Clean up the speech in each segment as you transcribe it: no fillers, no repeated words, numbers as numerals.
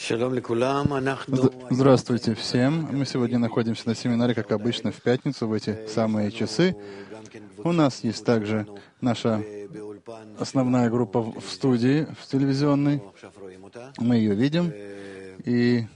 Здравствуйте всем. Мы сегодня находимся на семинаре, как обычно, в пятницу, в эти самые часы. У нас есть также наша основная группа в студии, в телевизионной. Мы ее видим. И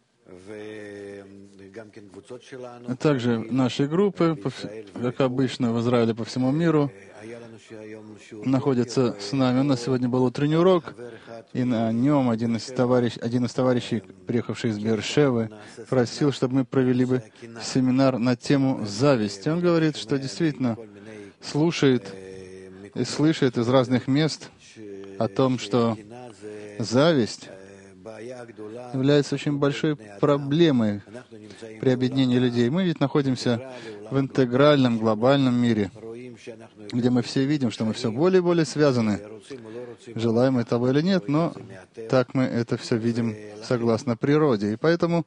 также наши группы, как обычно, в Израиле по всему миру, находятся с нами. У нас сегодня был утренний урок, и на нем один из товарищей, приехавший из Бершевы, просил, чтобы мы провели бы семинар на тему зависти. Он говорит, что действительно слушает и слышит из разных мест о том, что зависть является очень большой проблемой при объединении людей. Мы ведь находимся в интегральном, глобальном мире, где мы все видим, что мы все более и более связаны. Желаем мы того или нет, но так мы это все видим согласно природе. И поэтому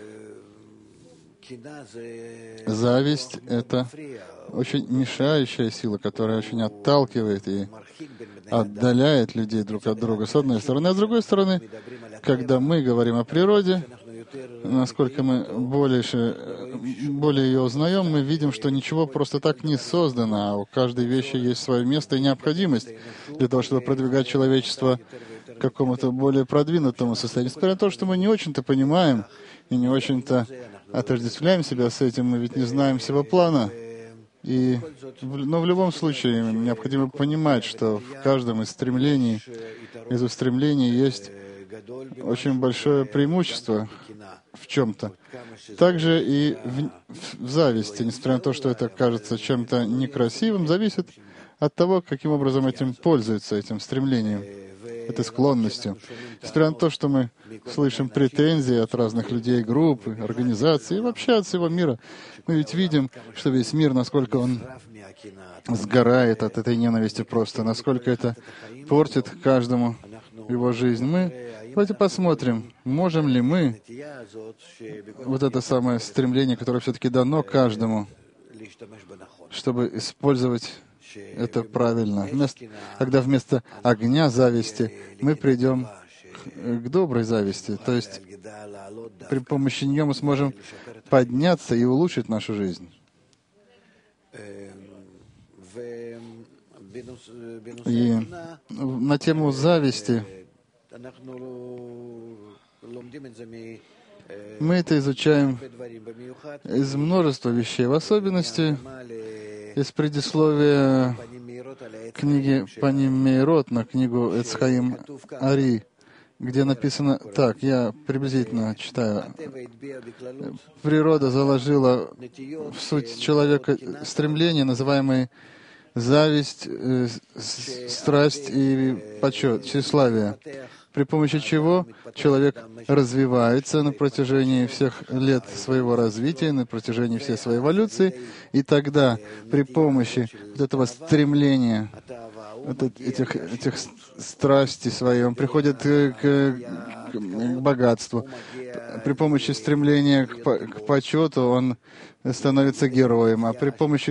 зависть — это очень мешающая сила, которая очень отталкивает и отдаляет людей друг от друга, с одной стороны. А с другой стороны, когда мы говорим о природе, насколько мы более ее узнаем, мы видим, что ничего просто так не создано, а у каждой вещи есть свое место и необходимость для того, чтобы продвигать человечество к какому-то более продвинутому состоянию. Несмотря на то, что мы не очень-то понимаем и не очень-то отождествляем себя с этим, мы ведь не знаем всего плана. Но в любом случае необходимо понимать, что в каждом из устремлений есть очень большое преимущество в чем-то. Также и в зависти, несмотря на то, что это кажется чем-то некрасивым, зависит от того, каким образом этим пользуются, этим стремлением, этой склонностью. Несмотря на то, что мы слышим претензии от разных людей, групп, организаций и вообще от всего мира, мы ведь видим, что весь мир, насколько он сгорает от этой ненависти просто, насколько это портит каждому его жизнь. Давайте посмотрим, можем ли мы вот это самое стремление, которое все-таки дано каждому, чтобы использовать это правильно. Когда вместо огня зависти мы придем к доброй зависти, то есть при помощи нее мы сможем подняться и улучшить нашу жизнь. И на тему зависти мы это изучаем из множества вещей, в особенности из предисловия книги Паним Меирот на книгу Эц Хаим Ари, где написано так, я приблизительно читаю. Природа заложила в суть человека стремление, называемое зависть, страсть и почет, тщеславие, при помощи чего человек развивается на протяжении всех лет своего развития, на протяжении всей своей эволюции, и тогда при помощи вот этого стремления, этих страстей своей, он приходит к богатству. При помощи стремления к почету он становится героем, а при помощи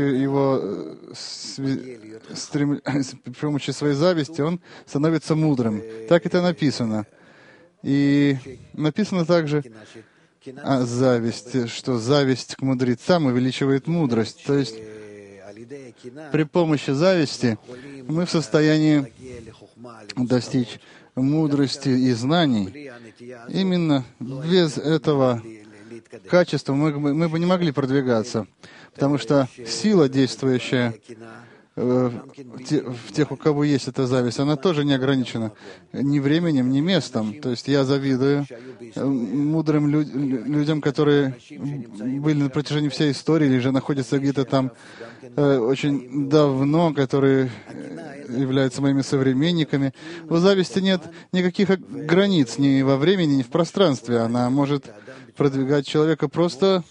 при помощи своей зависти он становится мудрым. Так это написано. И написано также о зависти, что зависть к мудрецам увеличивает мудрость. То есть при помощи зависти мы в состоянии достичь мудрости и знаний. Именно без этого качества мы бы не могли продвигаться, потому что сила, действующая в тех, у кого есть эта зависть, она тоже не ограничена ни временем, ни местом. То есть я завидую мудрым людям, которые были на протяжении всей истории или же находятся где-то там очень давно, которые являются моими современниками. У зависти нет никаких границ ни во времени, ни в пространстве. Она может продвигать человека просто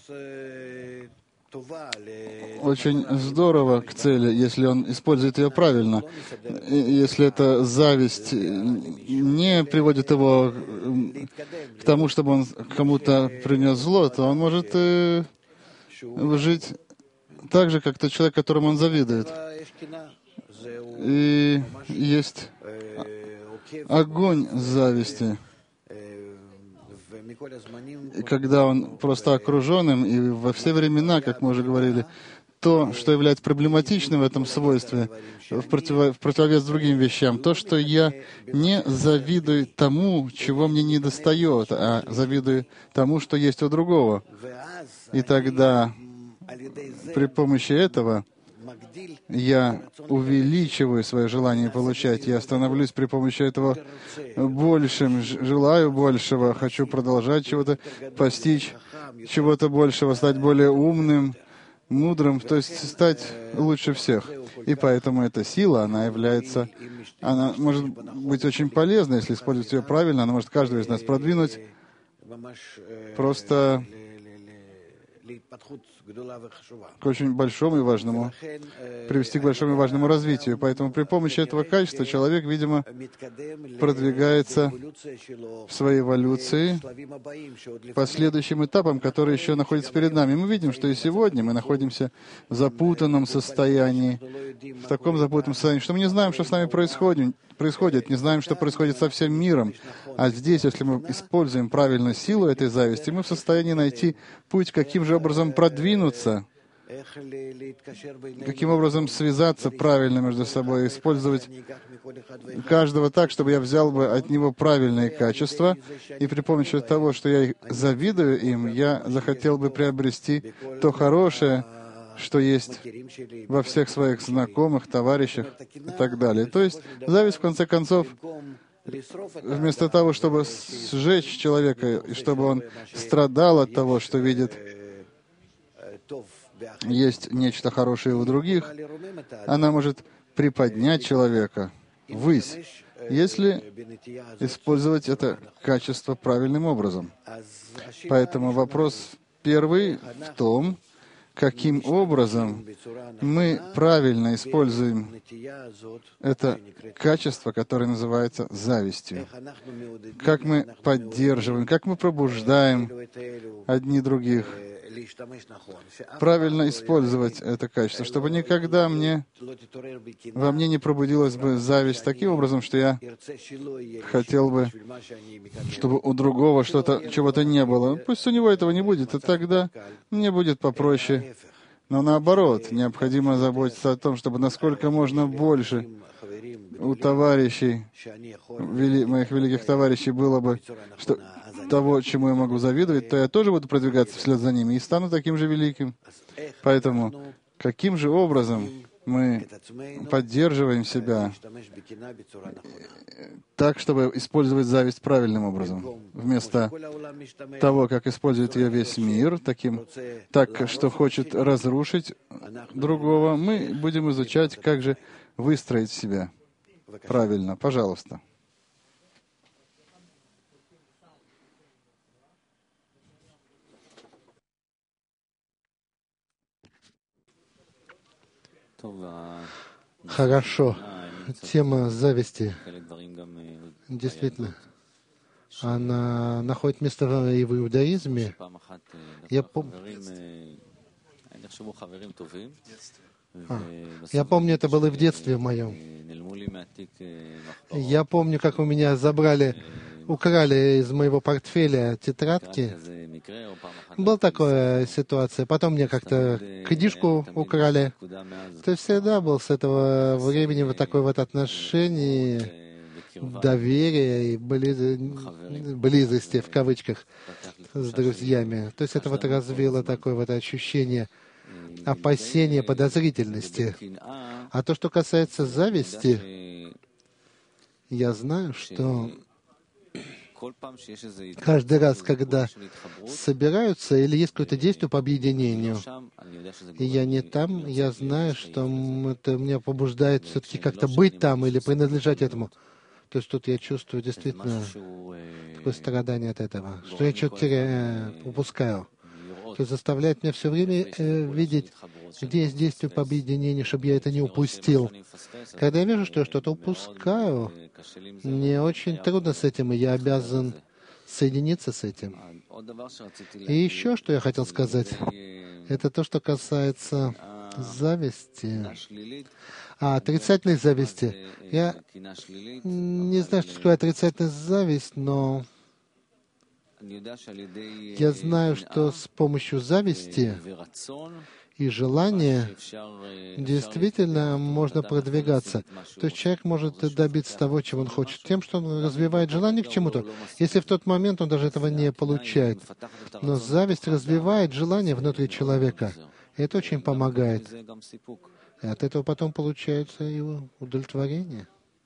очень здорово к цели, если он использует ее правильно. И если эта зависть не приводит его к тому, чтобы он кому-то принес зло, то он может жить так же, как тот человек, которому он завидует. И есть огонь зависти. и когда он просто окружен им, и во все времена, как мы уже говорили, то, что является проблематичным в этом свойстве, в противовес другим вещам, то, что я не завидую тому, чего мне не достает, а завидую тому, что есть у другого. И тогда при помощи этого я увеличиваю свое желание получать, я становлюсь при помощи этого большим, желаю большего, хочу продолжать чего-то, постичь чего-то большего, стать более умным, мудрым, то есть стать лучше всех. И поэтому эта сила, она может быть очень полезна, если использовать ее правильно, она может каждого из нас продвинуть просто к очень большому и важному, привести к большому и важному развитию. Поэтому при помощи этого качества человек, видимо, продвигается в своей эволюции по следующим этапам, которые еще находятся перед нами. Мы видим, что и сегодня мы находимся в запутанном состоянии, в таком запутанном состоянии, что мы не знаем, что с нами происходит, не знаем, что происходит со всем миром. А здесь, если мы используем правильно силу этой зависти, мы в состоянии найти путь, каким же образом продвинуться, каким образом связаться правильно между собой, использовать каждого так, чтобы я взял бы от него правильные качества, и при помощи того, что я завидую им, я захотел бы приобрести то хорошее, что есть во всех своих знакомых, товарищах и так далее. То есть зависть, в конце концов, вместо того, чтобы сжечь человека, и чтобы он страдал от того, что видит, есть нечто хорошее у других, она может приподнять человека ввысь, если использовать это качество правильным образом. Поэтому вопрос первый в том, каким образом мы правильно используем это качество, которое называется завистью. Как мы поддерживаем, как мы пробуждаем одни других. Правильно использовать это качество, чтобы никогда во мне не пробудилась бы зависть таким образом, что я хотел бы, чтобы у другого чего-то не было. Пусть у него этого не будет, и тогда мне будет попроще. Но наоборот, необходимо заботиться о том, чтобы насколько можно больше у товарищей, моих великих товарищей, было бы того, чему я могу завидовать, то я тоже буду продвигаться вслед за ними и стану таким же великим. Поэтому каким же образом мы поддерживаем себя так, чтобы использовать зависть правильным образом, вместо того, как использует ее весь мир, так, что хочет разрушить другого, мы будем изучать, как же выстроить себя правильно. Пожалуйста. Хорошо. Тема зависти, действительно, она находит место и в иудаизме. Я помню, это было и в детстве моем. Я помню, как у меня украли из моего портфеля тетрадки. Была такая ситуация. Потом мне как-то книжку украли. То есть всегда был с этого времени вот такое вот отношение, доверия и близости, в кавычках, с друзьями. То есть это вот развило такое вот ощущение опасения, подозрительности. А то, что касается зависти, я знаю, что каждый раз, когда собираются или есть какое-то действие по объединению, и я не там, я знаю, что это меня побуждает все-таки как-то быть там или принадлежать этому. То есть тут я чувствую действительно такое страдание от этого, что я что-то упускаю. То есть заставляет меня все время видеть, где есть действие по объединению, чтобы я это не упустил. Когда я вижу, что я что-то упускаю, мне очень трудно с этим, и я обязан соединиться с этим. И еще, что я хотел сказать, это то, что касается зависти, отрицательной зависти. Я не знаю, что такое отрицательная зависть, но Я знаю, что с помощью зависти и желания действительно можно продвигаться. То есть человек может добиться того, чего он хочет, тем, что он развивает желание к чему-то, если в тот момент он даже этого не получает. Но зависть развивает желание внутри человека. И это очень помогает. И от этого потом получается его удовлетворение.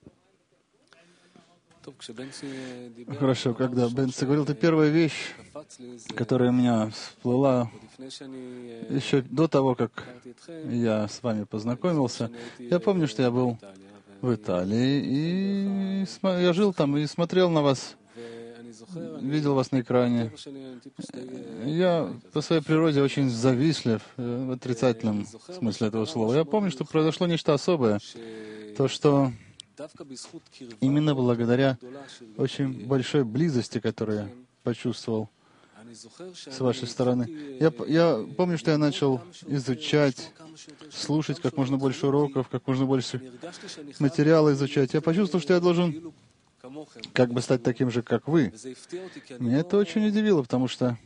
Хорошо, когда Бенси говорил, это первая вещь, которая у меня всплыла еще до того, как я с вами познакомился. Я помню, что я был в Италии, и я жил там и смотрел на вас, видел вас на экране. Я по своей природе очень завистлив, в отрицательном смысле этого слова. Я помню, что произошло нечто особое, то, что именно благодаря очень большой близости, которую я почувствовал с вашей стороны. Я помню, что я начал изучать, слушать как можно больше уроков, как можно больше материала изучать. Я почувствовал, что я должен как бы стать таким же, как вы. Меня это очень удивило, потому что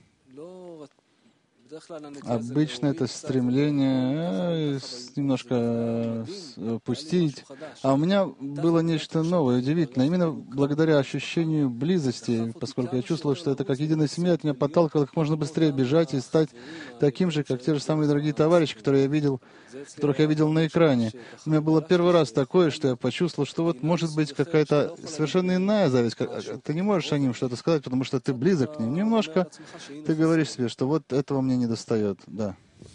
обычно это стремление немножко пустить. А у меня было нечто новое, удивительное. Именно благодаря ощущению близости, поскольку я чувствовал, что это как единая семья, это меня подталкивало как можно быстрее бежать и стать таким же, как те же самые дорогие товарищи, которых я видел на экране. У меня было первый раз такое, что я почувствовал, что вот может быть какая-то совершенно иная зависть. Ты не можешь о ним что-то сказать, потому что ты близок к ним. Немножко ты говоришь себе, что вот этого мне не достает. Да.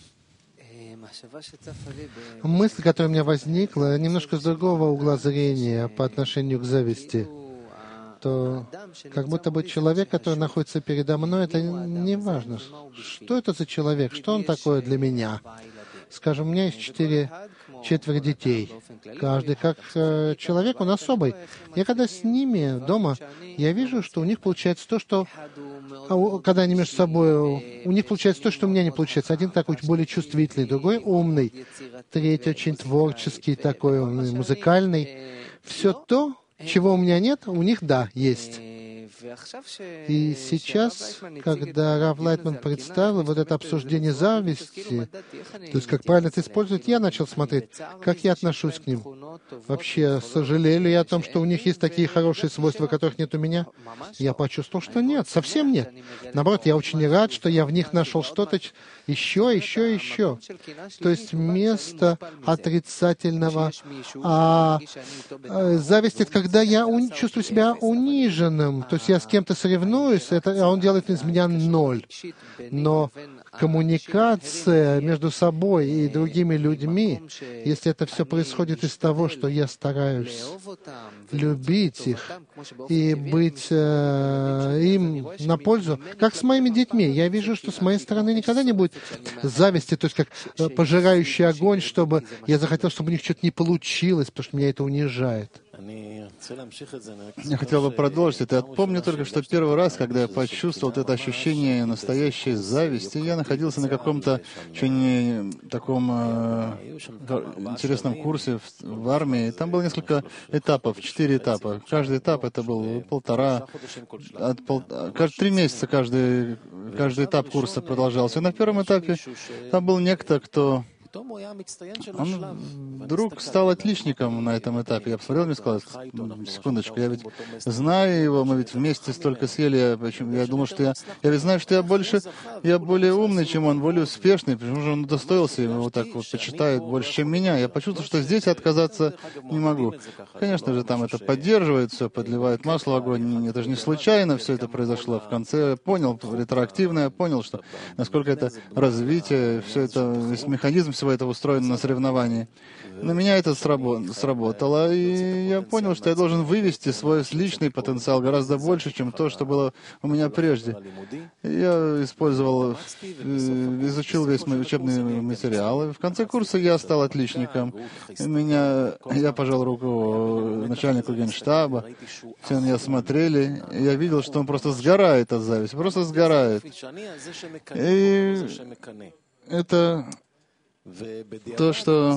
Мысль, которая у меня возникла, немножко с другого угла зрения по отношению к зависти. То как будто бы человек, который находится передо мной, это не важно. Что это за человек? Что он такое для меня? Скажем, у меня есть четверо детей. Каждый как человек, он особый. Я когда с ними дома, я вижу, что у них получается то, что... Когда они между собой... У них получается то, что у меня не получается. Один такой более чувствительный, другой умный, третий очень творческий, такой музыкальный. Все то, чего у меня нет, у них, да, есть. И сейчас, когда Рав Лайтман представил вот это обсуждение зависти, то есть как правильно это использовать, я начал смотреть, как я отношусь к ним. Вообще, сожалею ли я о том, что у них есть такие хорошие свойства, которых нет у меня? Я почувствовал, что нет, совсем нет. Наоборот, я очень рад, что я в них нашел что-то еще. То есть вместо отрицательного зависть — это когда я чувствую себя униженным. То есть я с кем-то соревнуюсь, а он делает из меня 0. Но коммуникация между собой и другими людьми, если это все происходит из того, что я стараюсь любить их и быть им на пользу, как с моими детьми. Я вижу, что с моей стороны никогда не будет зависти, то есть как пожирающий огонь, чтобы я захотел, чтобы у них что-то не получилось, потому что меня это унижает. Я хотел бы продолжить это. Я помню только, что первый раз, когда я почувствовал это ощущение настоящей зависти, я находился на каком-то очень таком интересном курсе в армии. Там было несколько этапов, 4 этапа. Каждый этап это был 3 месяца каждый этап курса продолжался. И на первом этапе там был некто, кто... Он вдруг стал отличником на этом этапе. Я посмотрел, мне сказал, секундочку, я ведь знаю его, мы ведь вместе столько съели, я думал, что я ведь знаю, что я более умный, чем он, более успешный, потому что он удостоился, его так вот почитают больше, чем меня. Я почувствовал, что здесь отказаться не могу. Конечно же, там это поддерживает все, подливает масло в огонь. Это же не случайно все это произошло. В конце я понял, ретроактивно я понял, что насколько это развитие, все это, весь механизм всего этого устроено на соревновании. На меня это сработало, и я понял, что я должен вывести свой личный потенциал гораздо больше, чем то, что было у меня прежде. Я изучил весь мой учебный материал, и в конце курса я стал отличником. Я пожал руку начальнику генштаба, все на меня смотрели, и я видел, что он просто сгорает от зависти, просто сгорает. И это то, что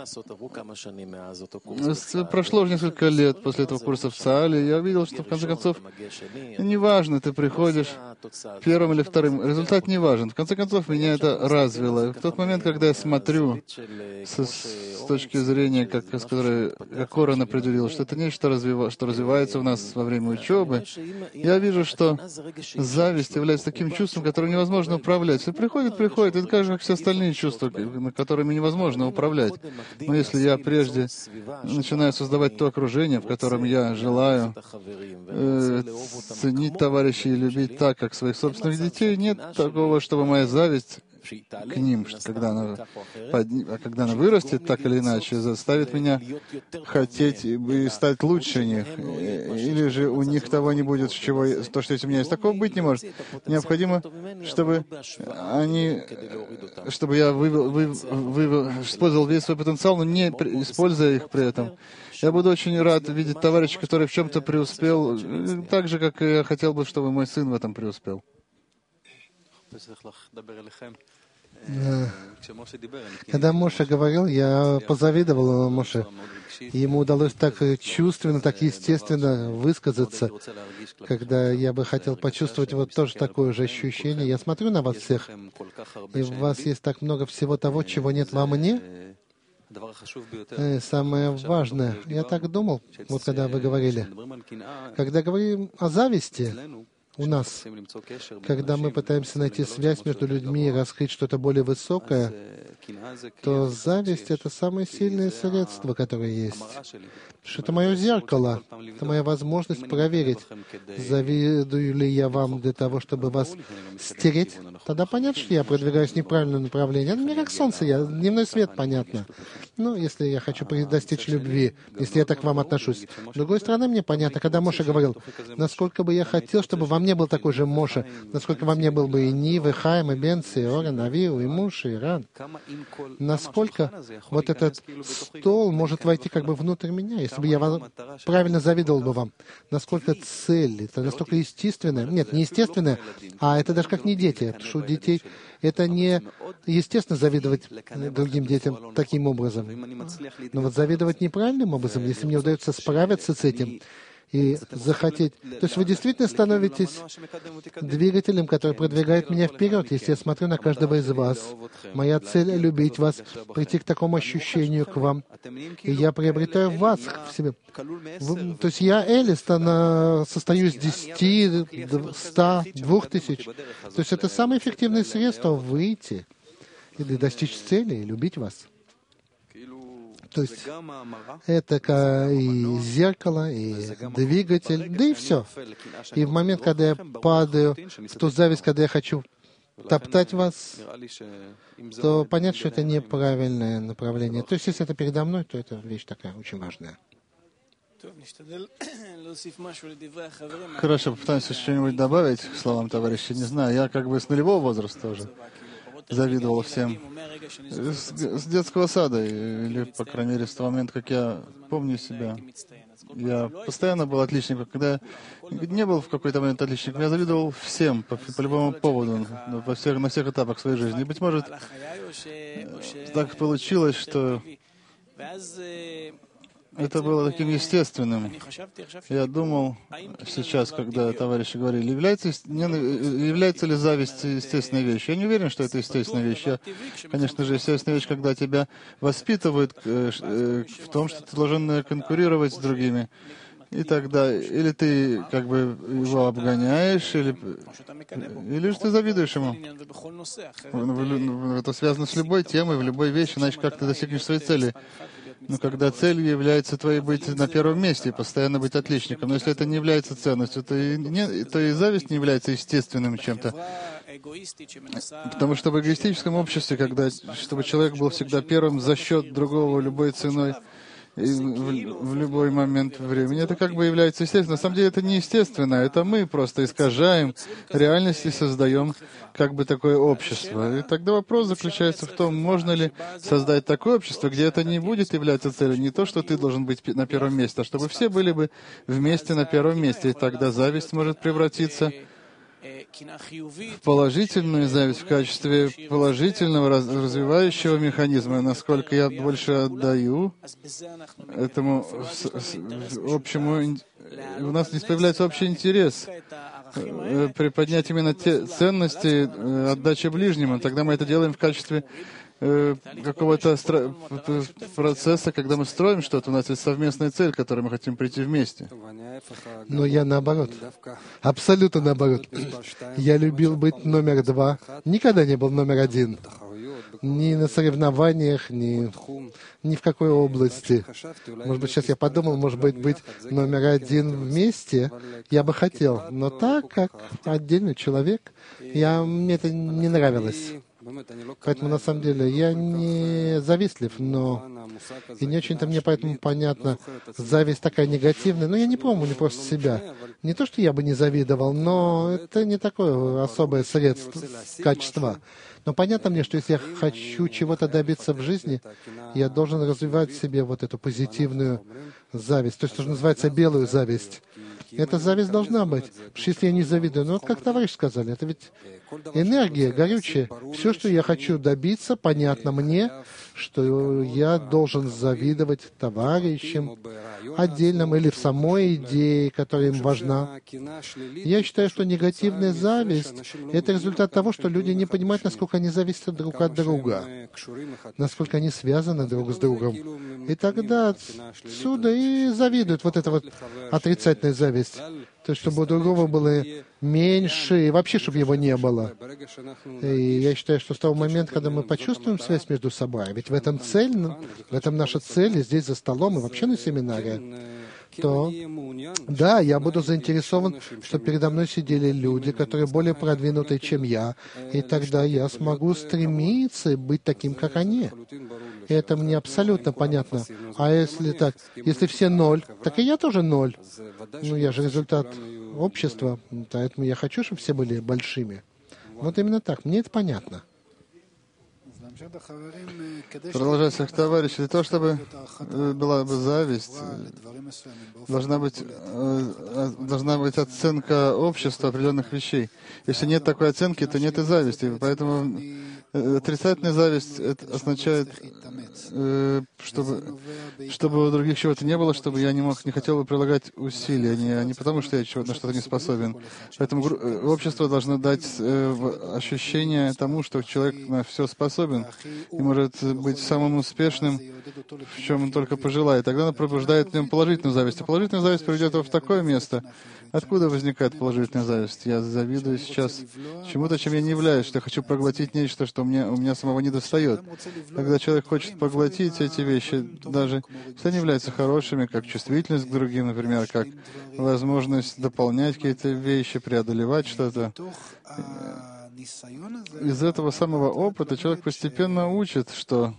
прошло уже несколько лет после этого курса в ЦААЛе, я видел, что в конце концов неважно, ты приходишь первым или вторым, результат не важен. В конце концов, меня это развило. В тот момент, когда я смотрю с точки зрения, как Коран определил, что это нечто, что развивается у нас во время учебы, я вижу, что зависть является таким чувством, которым невозможно управлять. Если приходит, это так же, как все остальные чувства, которыми невозможно управлять. Но если я прежде начинаю создавать то окружение, в котором я желаю ценить товарищей и любить так, как своих собственных детей, нет такого, чтобы моя зависть к ним, когда она вырастет, так или иначе, заставит меня хотеть и стать лучше них. Или же у них того не будет, то, что у меня есть. Такого быть не может. Необходимо, чтобы я использовал весь свой потенциал, но не используя их при этом. Я буду очень рад видеть товарища, который в чем-то преуспел, так же, как и я хотел бы, чтобы мой сын в этом преуспел. Когда Моше говорил, я позавидовал Моше. Ему удалось так чувственно, так естественно высказаться, когда я бы хотел почувствовать вот тоже такое же ощущение. Я смотрю на вас всех, и в вас есть так много всего того, чего нет во мне. Самое важное, я так думал, вот когда вы говорили, когда говорим о зависти, у нас, когда мы пытаемся найти связь между людьми и раскрыть что-то более высокое, то зависть — это самое сильное средство, которое есть. Что это мое зеркало, это моя возможность проверить, завидую ли я вам для того, чтобы вас стереть. Тогда понятно, что я продвигаюсь в неправильном направлении. Это не как солнце, дневной свет, понятно. Ну, если я хочу достичь любви, если я так к вам отношусь. С другой стороны, мне понятно, когда Моше говорил, насколько бы я хотел, чтобы во мне был такой же Моше, насколько во мне был бы и Нив, и Хайм, и Бенци, и Орен, Авиу, и Муш, и Иран. Насколько вот этот стол может войти как бы внутрь меня, если бы я правильно завидовал бы вам. Насколько цель, это настолько естественное. Нет, не естественное, а это даже как не дети. Потому что у детей это не естественно завидовать другим детям таким образом. Но вот завидовать неправильным образом, если мне удается справиться с этим, и захотеть. То есть вы действительно становитесь двигателем, который продвигает меня вперед. Если я смотрю на каждого из вас, моя цель — любить вас, прийти к такому ощущению к вам, и я приобретаю вас в себе. То есть я, Элис, состою из 10, 100, 2000. То есть это самое эффективное средство — выйти и достичь цели, и любить вас. То есть это и зеркало, и двигатель, да и все. И в момент, когда я падаю в ту зависть, когда я хочу топтать вас, то понятно, что это неправильное направление. То есть если это передо мной, то это вещь такая очень важная. Хорошо, попытаемся что-нибудь добавить к словам товарища. Не знаю, я как бы с нулевого возраста уже завидовал всем. С детского сада, или, по крайней мере, с того момента, как я помню себя. Я постоянно был отличником. Когда я не был в какой-то момент отличником, я завидовал всем, по любому поводу, на всех этапах своей жизни. И, быть может, так получилось, что это было таким естественным. Я думал сейчас, когда товарищи говорили, является ли зависть естественной вещью. Я не уверен, что это естественная вещь. Конечно же, естественная вещь, когда тебя воспитывают в том, что ты должен конкурировать с другими. И тогда или ты как бы его обгоняешь, или же ты завидуешь ему. Это связано с любой темой, в любой вещи, иначе как ты достигнешь своей цели. Но когда целью является твоей быть на первом месте и постоянно быть отличником, но если это не является ценностью, то и зависть не является естественным чем-то. Потому что в эгоистическом обществе, чтобы человек был всегда первым за счет другого любой ценой, и в любой момент времени. Это как бы является естественным. На самом деле это не естественно. Это мы просто искажаем реальность и создаем как бы такое общество. И тогда вопрос заключается в том, можно ли создать такое общество, где это не будет являться целью. Не то, что ты должен быть на первом месте, а чтобы все были бы вместе на первом месте. И тогда зависть может превратиться в положительную зависть в качестве положительного развивающего механизма, насколько я больше отдаю этому общему, у нас здесь появляется общий интерес приподнять именно те ценности отдачи ближнему. Тогда мы это делаем в качестве какого-то процесса, когда мы строим что-то, у нас есть совместная цель, к которой мы хотим прийти вместе. Но я наоборот. Абсолютно наоборот. Я любил быть номер 2. Никогда не был номер 1. Ни на соревнованиях, ни в какой области. Может быть, сейчас я подумал, может быть номер 1 вместе я бы хотел. Но так, как отдельный человек, мне это не нравилось. Поэтому, на самом деле, я не завистлив, но и не очень-то мне поэтому понятно, зависть такая негативная. Но я не помню, не просто себя. Не то, что я бы не завидовал, но это не такое особое средство, качество. Но понятно мне, что если я хочу чего-то добиться в жизни, я должен развивать в себе вот эту позитивную зависть, то есть, что называется, белую зависть. Эта зависть должна быть. Потому что если я не завидую, ну вот как товарищ сказали, это ведь энергия горючая. Все, что я хочу добиться, понятно мне, что я должен завидовать товарищам отдельным или в самой идее, которая им важна. Я считаю, что негативная зависть — это результат того, что люди не понимают, насколько они зависят друг от друга, насколько они связаны друг с другом. И тогда отсюда и завидуют вот эта вот отрицательная зависть. То есть, чтобы у другого было меньше, и вообще, чтобы его не было. И я считаю, что с того момента, когда мы почувствуем связь между собой, ведь в этом наша цель, и здесь за столом, и вообще на семинаре, то, да, я буду заинтересован, чтобы передо мной сидели люди, которые более продвинутые, чем я, и тогда я смогу стремиться быть таким, как они. И это мне абсолютно понятно. А если так, если все 0, так и я тоже 0. Ну, я же результат общества, поэтому я хочу, чтобы все были большими. Вот именно так, мне это понятно. Продолжая своих товарищей, для того, чтобы была бы зависть, должна быть оценка общества определенных вещей. Если нет такой оценки, то нет и зависти. Поэтому отрицательная зависть это означает, чтобы у других чего-то не было, чтобы я не хотел бы прилагать усилия, не потому, что я на что-то не способен. Поэтому общество должно дать ощущение тому, что человек на все способен и может быть самым успешным, в чем он только пожелает. Тогда она пробуждает в нем положительную зависть. А положительная зависть приведет его в такое место. Откуда возникает положительная зависть? Я завидую сейчас чему-то, чем я не являюсь, что я хочу проглотить нечто, что у меня самого не достает. Когда человек хочет поглотить эти вещи, даже если они являются хорошими, как чувствительность к другим, например, как возможность дополнять какие-то вещи, преодолевать что-то, из этого самого опыта человек постепенно учит, что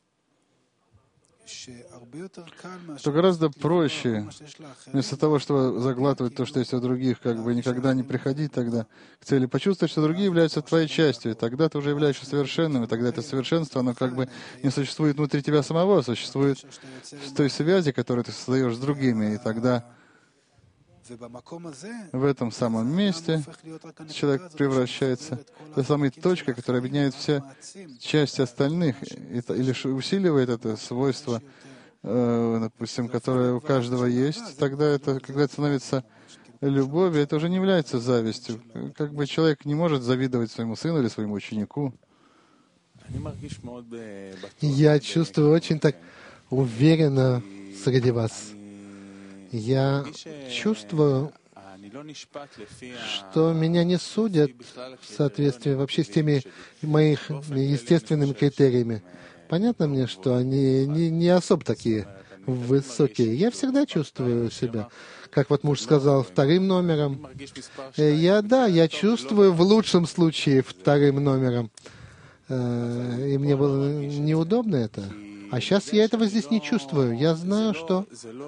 гораздо проще, вместо того, чтобы заглатывать то, что есть у других, как бы никогда не приходить тогда к цели, почувствовать, что другие являются твоей частью, и тогда ты уже являешься совершенным, и тогда это совершенство, оно как бы не существует внутри тебя самого, а существует в той связи, которую ты создаешь с другими, и тогда в этом самом месте человек превращается в той самой точкой, которая объединяет все части остальных, или усиливает это свойство, допустим, которое у каждого есть. Тогда это, когда это становится любовью, это уже не является завистью. Как бы человек не может завидовать своему сыну или своему ученику. Я чувствую очень так уверенно среди вас. Я чувствую, что меня не судят в соответствии вообще с теми моих естественными критериями. Понятно мне, что они не особо такие высокие. Я всегда чувствую себя, как вот муж сказал, вторым номером. Я чувствую в лучшем случае вторым номером. И мне было неудобно это. А сейчас я этого здесь не чувствую. Я знаю, что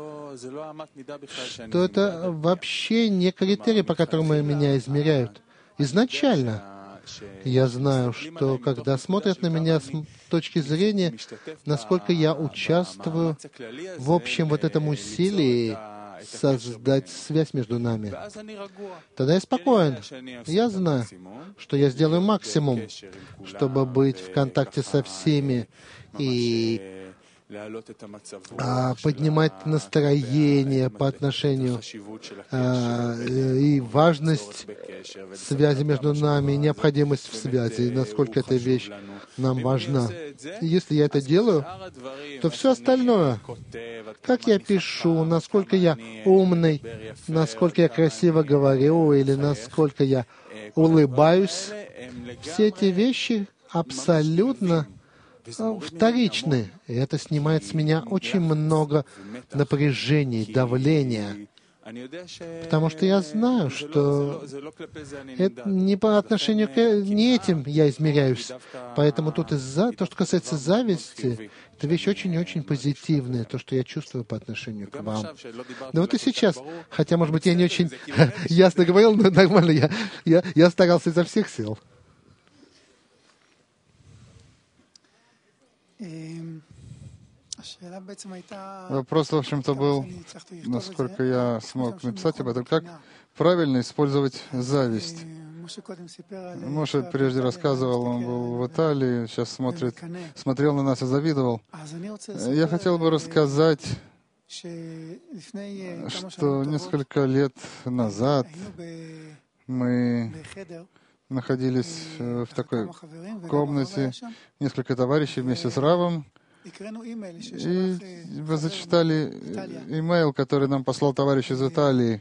это вообще не критерий, по которому меня измеряют. Изначально я знаю, что когда смотрят на меня с точки зрения, насколько я участвую в общем вот этом усилии создать связь между нами. Тогда я спокоен. Я знаю, что я сделаю максимум, чтобы быть в контакте со всеми и поднимать настроение по отношению и важность связи между нами, необходимость в связи, насколько эта вещь нам важна. И если я это делаю, то все остальное, как я пишу, насколько я умный, насколько я красиво говорю или насколько я улыбаюсь, все эти вещи абсолютно вторичны. И это снимает с меня очень много напряжений, давления. Потому что я знаю, что это не по отношению к не этим я измеряюсь. Поэтому тут то, что касается зависти, это вещь очень-очень позитивная, то, что я чувствую по отношению к вам. Да вот и сейчас, хотя, может быть, я не очень ясно говорил, но нормально, я старался изо всех сил. Вопрос, в общем-то, был, насколько я смог написать об этом, как правильно использовать зависть. Моше прежде рассказывал, он был в Италии, сейчас смотрел на нас и завидовал. Я хотел бы рассказать, что несколько лет назад мы находились в такой комнате, несколько товарищей вместе с Равом, и вы зачитали имейл, который нам послал товарищ из Италии,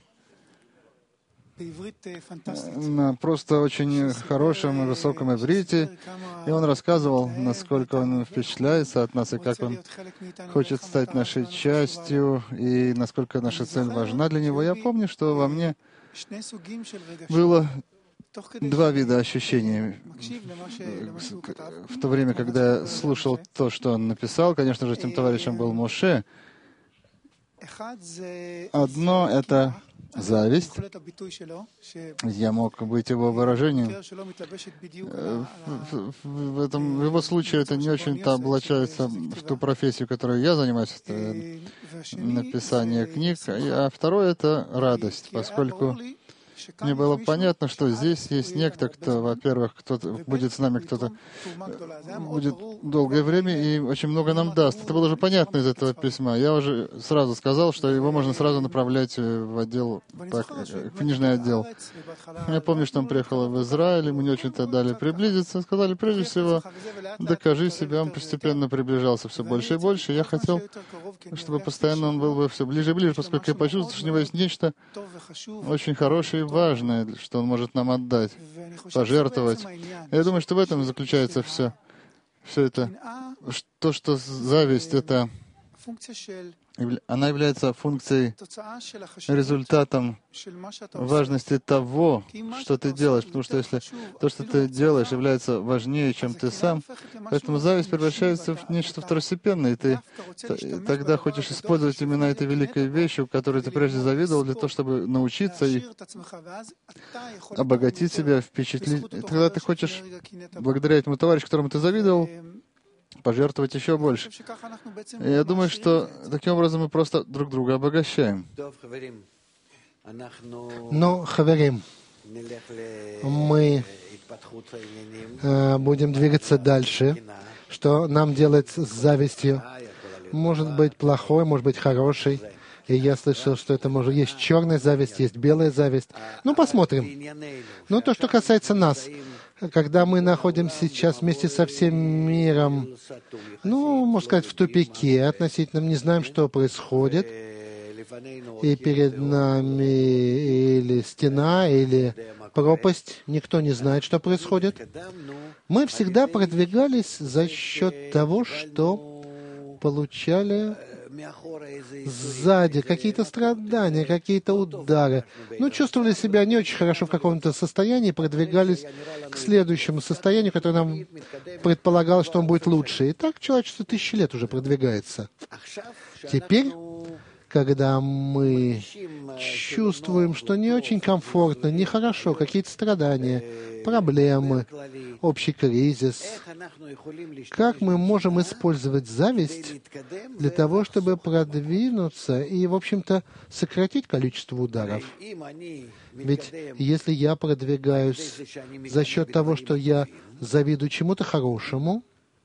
на просто очень хорошем и высоком иврите, и он рассказывал, насколько он впечатляется от нас, и как он хочет стать нашей частью, и насколько наша цель важна для него. Я помню, что во мне было два вида ощущений. В то время, когда я слушал то, что он написал, конечно же, этим товарищем был Моше. Одно — это зависть. Я мог быть его выражением. В его случае это не очень-то облачается в ту профессию, которой я занимаюсь, это написание книг. А второе — это радость, поскольку мне было понятно, что здесь есть некто, кто, во-первых, кто-то будет с нами, кто-то будет долгое время и очень много нам даст. Это было уже понятно из этого письма. Я уже сразу сказал, что его можно сразу направлять в отдел, в книжный отдел. Я помню, что он приехал в Израиль, ему не очень-то дали приблизиться. Сказали, прежде всего, докажи себя. Он постепенно приближался все больше и больше. Я хотел, чтобы постоянно он был бы все ближе и ближе, поскольку я почувствовал, что у него есть нечто очень хорошее и важное, что он может нам отдать, пожертвовать. Я думаю, что в этом заключается все это. То, что зависть, она является функцией, результатом важности того, что ты делаешь. Потому что если то, что ты делаешь, является важнее, чем ты сам, поэтому зависть превращается в нечто второстепенное, и ты тогда хочешь использовать именно этой великой вещью, которой ты прежде завидовал, для того, чтобы научиться и обогатить себя, впечатлить. И тогда ты хочешь, благодаря этому товарищу, которому ты завидовал, пожертвовать еще больше. И я думаю, что таким образом мы просто друг друга обогащаем. Но, хаверим, мы будем двигаться дальше. Что нам делать с завистью? Может быть плохой, может быть хороший. И я слышал, что это может есть черная зависть, есть белая зависть. Ну, посмотрим. Ну, то, что касается нас. Когда мы находимся сейчас вместе со всем миром, ну, можно сказать, в тупике относительно, не знаем, что происходит, и перед нами или стена, или пропасть, никто не знает, что происходит. Мы всегда продвигались за счет того, что получали сзади какие-то страдания, какие-то удары. Ну, чувствовали себя не очень хорошо в каком-то состоянии, продвигались к следующему состоянию, которое нам предполагалось, что он будет лучше. И так человечество 1000 лет уже продвигается. Теперь когда мы чувствуем, что не очень комфортно, нехорошо, какие-то страдания, проблемы, общий кризис. Как мы можем использовать зависть для того, чтобы продвинуться и, в общем-то, сократить количество ударов? Ведь если я продвигаюсь за счет того, что я завидую чему-то хорошему,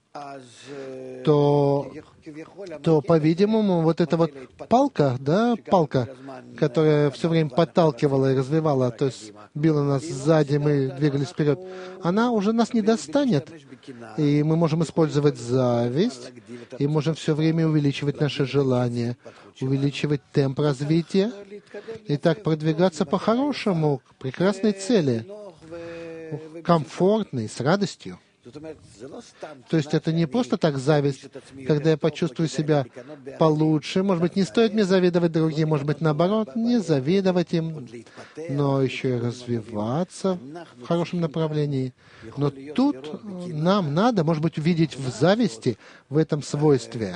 то, по-видимому, вот эта вот палка, которая все время подталкивала и развивала, то есть била нас сзади, мы двигались вперед, она уже нас не достанет. И мы можем использовать зависть, и можем все время увеличивать наши желания, увеличивать темп развития, и так продвигаться по-хорошему, к прекрасной цели, комфортной, с радостью. То есть это не просто так зависть, когда я почувствую себя получше. Может быть, не стоит мне завидовать другим, может быть, наоборот, не завидовать им, но еще и развиваться в хорошем направлении. Но тут нам надо, может быть, увидеть в зависти, в этом свойстве,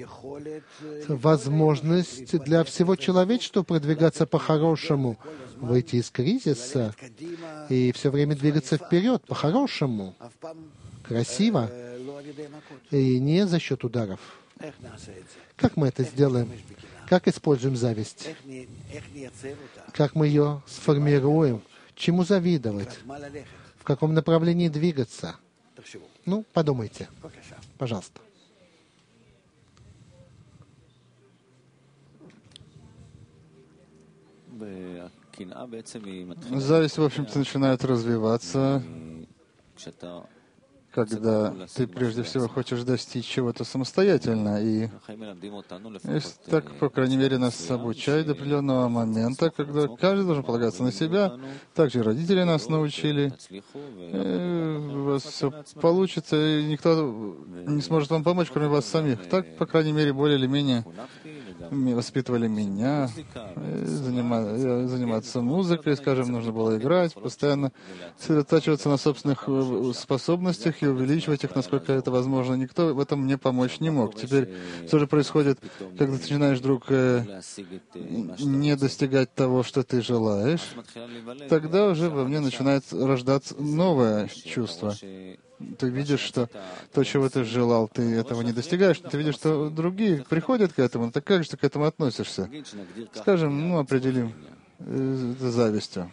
возможность для всего человечества продвигаться по-хорошему, выйти из кризиса и все время двигаться вперед по-хорошему, красиво, и не за счет ударов. Как мы это сделаем? Как используем зависть? Как мы ее сформируем? Чему завидовать? В каком направлении двигаться? Ну, подумайте. Пожалуйста. Зависть, в общем-то, начинает развиваться, когда ты прежде всего хочешь достичь чего-то самостоятельно. И так, по крайней мере, нас обучают до определенного момента, когда каждый должен полагаться на себя. Также родители нас научили. У вас все получится, и никто не сможет вам помочь, кроме вас самих. Так, по крайней мере, более или менее воспитывали меня, заниматься музыкой, скажем, нужно было играть, постоянно сосредотачиваться на собственных способностях и увеличивать их, насколько это возможно. Никто в этом мне помочь не мог. Теперь что же происходит, когда ты начинаешь вдруг не достигать того, что ты желаешь? Тогда уже во мне начинает рождаться новое чувство. Ты видишь, что то, чего ты желал, ты этого не достигаешь, ты видишь, что другие приходят к этому, так как же ты к этому относишься? Скажем, определим это завистью.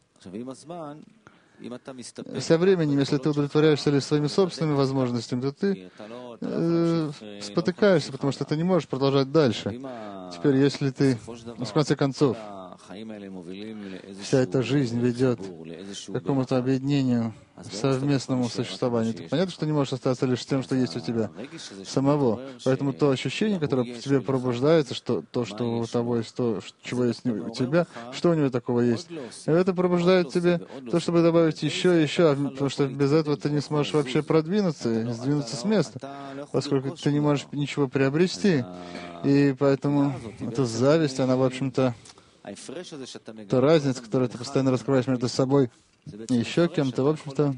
Со временем, если ты удовлетворяешься лишь своими собственными возможностями, то ты спотыкаешься, потому что ты не можешь продолжать дальше. Теперь, если ты, в конце концов, вся эта жизнь ведет к какому-то объединению, совместному существованию, то понятно, что не можешь остаться лишь тем, что есть у тебя самого. Поэтому то ощущение, которое в тебе пробуждается, что то, что у того есть, то, чего есть у тебя, что у него такого есть, это пробуждает в тебе то, чтобы добавить еще и еще, потому что без этого ты не сможешь вообще продвинуться, сдвинуться с места, поскольку ты не можешь ничего приобрести. И поэтому эта зависть, она, в общем-то, та разница, которую ты постоянно раскрываешь между собой и еще кем-то, в общем-то,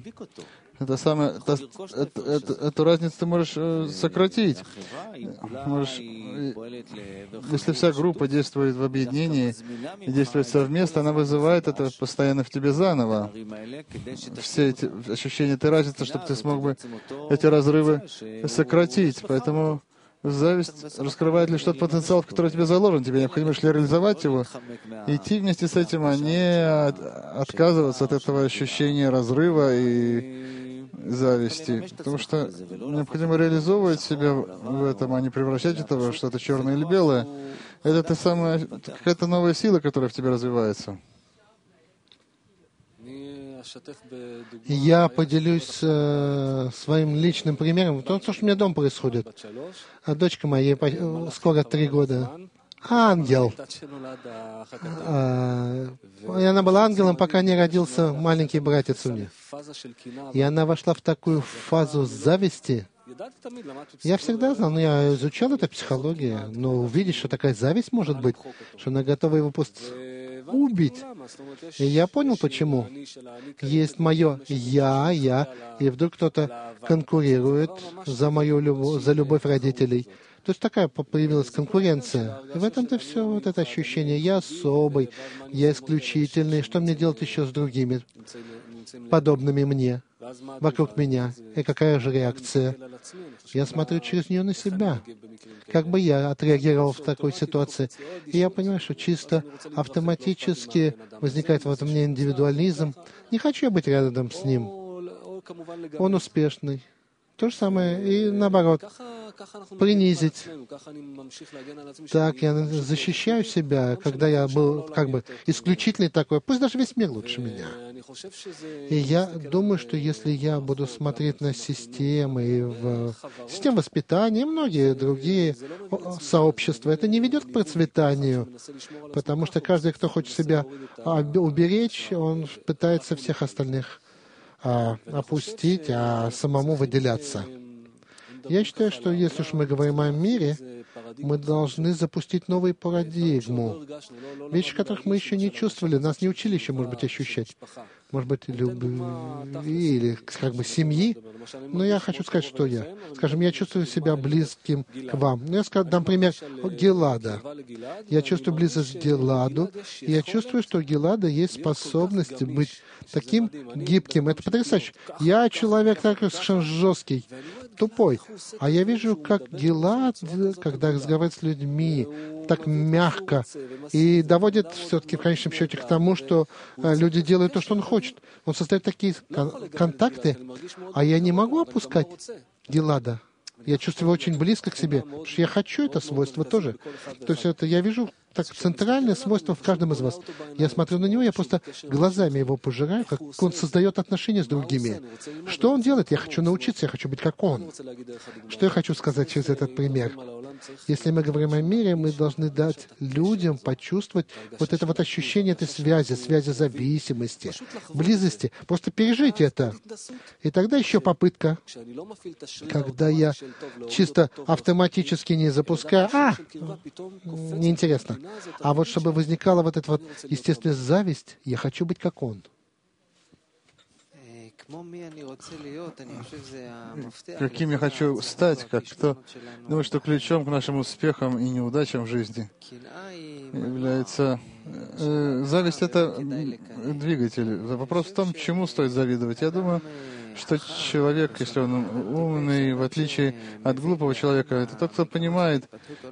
эту разницу ты можешь сократить. Если вся группа действует в объединении и действует совместно, она вызывает это постоянно в тебе заново. Все эти ощущения этой разницы, чтобы ты смог бы эти разрывы сократить. Поэтому зависть раскрывает лишь тот потенциал, который в тебе заложен. Тебе необходимо лишь реализовать его, идти вместе с этим, а не отказываться от этого ощущения разрыва и зависти. Потому что необходимо реализовывать себя в этом, а не превращать это в что-то черное или белое. Это какая-то новая сила, которая в тебе развивается. Я поделюсь своим личным примером. То, что у меня дома происходит. А дочка моя скоро 3 года. Ангел. И она была ангелом, пока не родился маленький братец у нее. И она вошла в такую фазу зависти. Я всегда знал, я изучал эту психологию, но увидеть, что такая зависть может быть, что она готова его просто убить. И я понял, почему. Есть мое «я», и вдруг кто-то конкурирует за мою любовь, за любовь родителей. То есть такая появилась конкуренция. И в этом-то все вот это ощущение «я особый», «я исключительный», что мне делать еще с другими, подобными мне, вокруг меня. И какая же реакция? Я смотрю через нее на себя. Как бы я отреагировал в такой ситуации? И я понимаю, что чисто автоматически возникает вот у меня индивидуализм. Не хочу я быть рядом с ним. Он успешный. То же самое и наоборот. Принизить. Так я защищаю себя, когда я был как бы исключительный такой, пусть даже весь мир лучше меня. И я думаю, что если я буду смотреть на системы, и в систему воспитания, и многие другие сообщества, это не ведет к процветанию, потому что каждый, кто хочет себя уберечь, он пытается всех остальных опустить, а самому выделяться. Я считаю, что если уж мы говорим о мире, мы должны запустить новую парадигму. Вещи, которых мы еще не чувствовали, нас не учили еще, может быть, ощущать. Может быть, любви или как бы семьи. Но я хочу сказать, что я. Скажем, я чувствую себя близким к вам. Я дам пример Гилада. Я чувствую близость к Гиладу, и я чувствую, что у Гилада есть способность быть таким гибким. Это потрясающе. Я человек такой совершенно жесткий, тупой. А я вижу, как Гилад, когда разговаривает с людьми, так мягко, и доводит все-таки в конечном счете к тому, что люди делают то, что он хочет. Он создает такие контакты, а я не могу опускать Гилада. Я чувствую его очень близко к себе, потому что я хочу это свойство тоже. То есть это я вижу так центральное свойство в каждом из вас. Я смотрю на него, я просто глазами его пожираю, как он создает отношения с другими. Что он делает? Я хочу научиться, я хочу быть как он. Что я хочу сказать через этот пример? Если мы говорим о мире, мы должны дать людям почувствовать вот это вот ощущение этой связи зависимости, близости. Просто пережить это. И тогда еще попытка, когда я чисто автоматически не запускаю, неинтересно. А вот чтобы возникала вот эта вот естественная зависть, я хочу быть как он. Каким я хочу стать, как кто. Думаю, что ключом к нашим успехам и неудачам в жизни является зависть — это двигатель. Вопрос в том, чему стоит завидовать. Я думаю, что человек, если он умный, в отличие от глупого человека, это тот, кто понимает,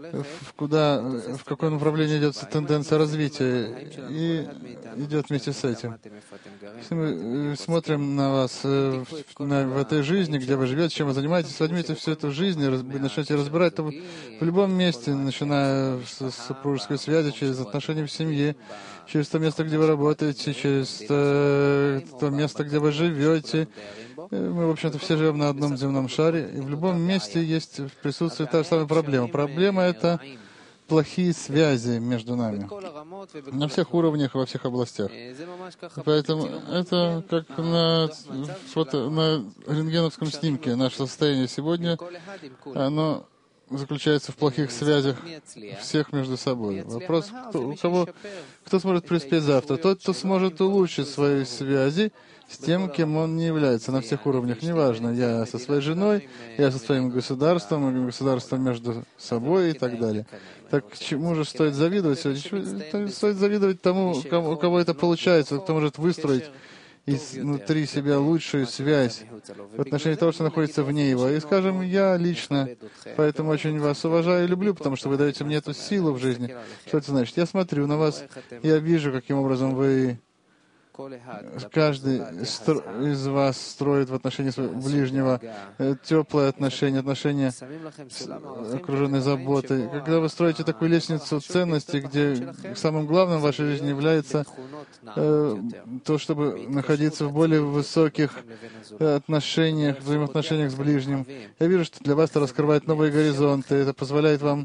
в какое направление идет тенденция развития, и идет вместе с этим. Если мы смотрим на вас в этой жизни, где вы живете, чем вы занимаетесь, возьмите всю эту жизнь и начнете разбирать, то в любом месте, начиная с супружеской связи, через отношения в семье, через то место, где вы работаете, через то место, где вы живете. Мы, в общем-то, все живем на одном земном шаре, и в любом месте есть в присутствии та же самая проблема. Проблема — это плохие связи между нами на всех уровнях, во всех областях. Поэтому это как на рентгеновском снимке. Наше состояние сегодня, оно заключается в плохих связях всех между собой. Вопрос, кто сможет преуспеть завтра? Тот, кто сможет улучшить свои связи с тем, кем он не является, на всех уровнях. Неважно, я со своей женой, я со своим государством, государством между собой и так далее. Так чему же стоит завидовать? Стоит завидовать тому, у кого это получается, кто может выстроить изнутри себя лучшую связь в отношении того, что находится вне его. И, скажем, я лично поэтому очень вас уважаю и люблю, потому что вы даете мне эту силу в жизни. Что это значит? Я смотрю на вас, я вижу, каким образом вы... Каждый из вас строит в отношении своего ближнего теплые отношения, окруженные заботой. Когда вы строите такую лестницу ценностей, где самым главным в вашей жизни является то, чтобы находиться в более высоких отношениях, взаимоотношениях с ближним, я вижу, что для вас это раскрывает новые горизонты, это позволяет вам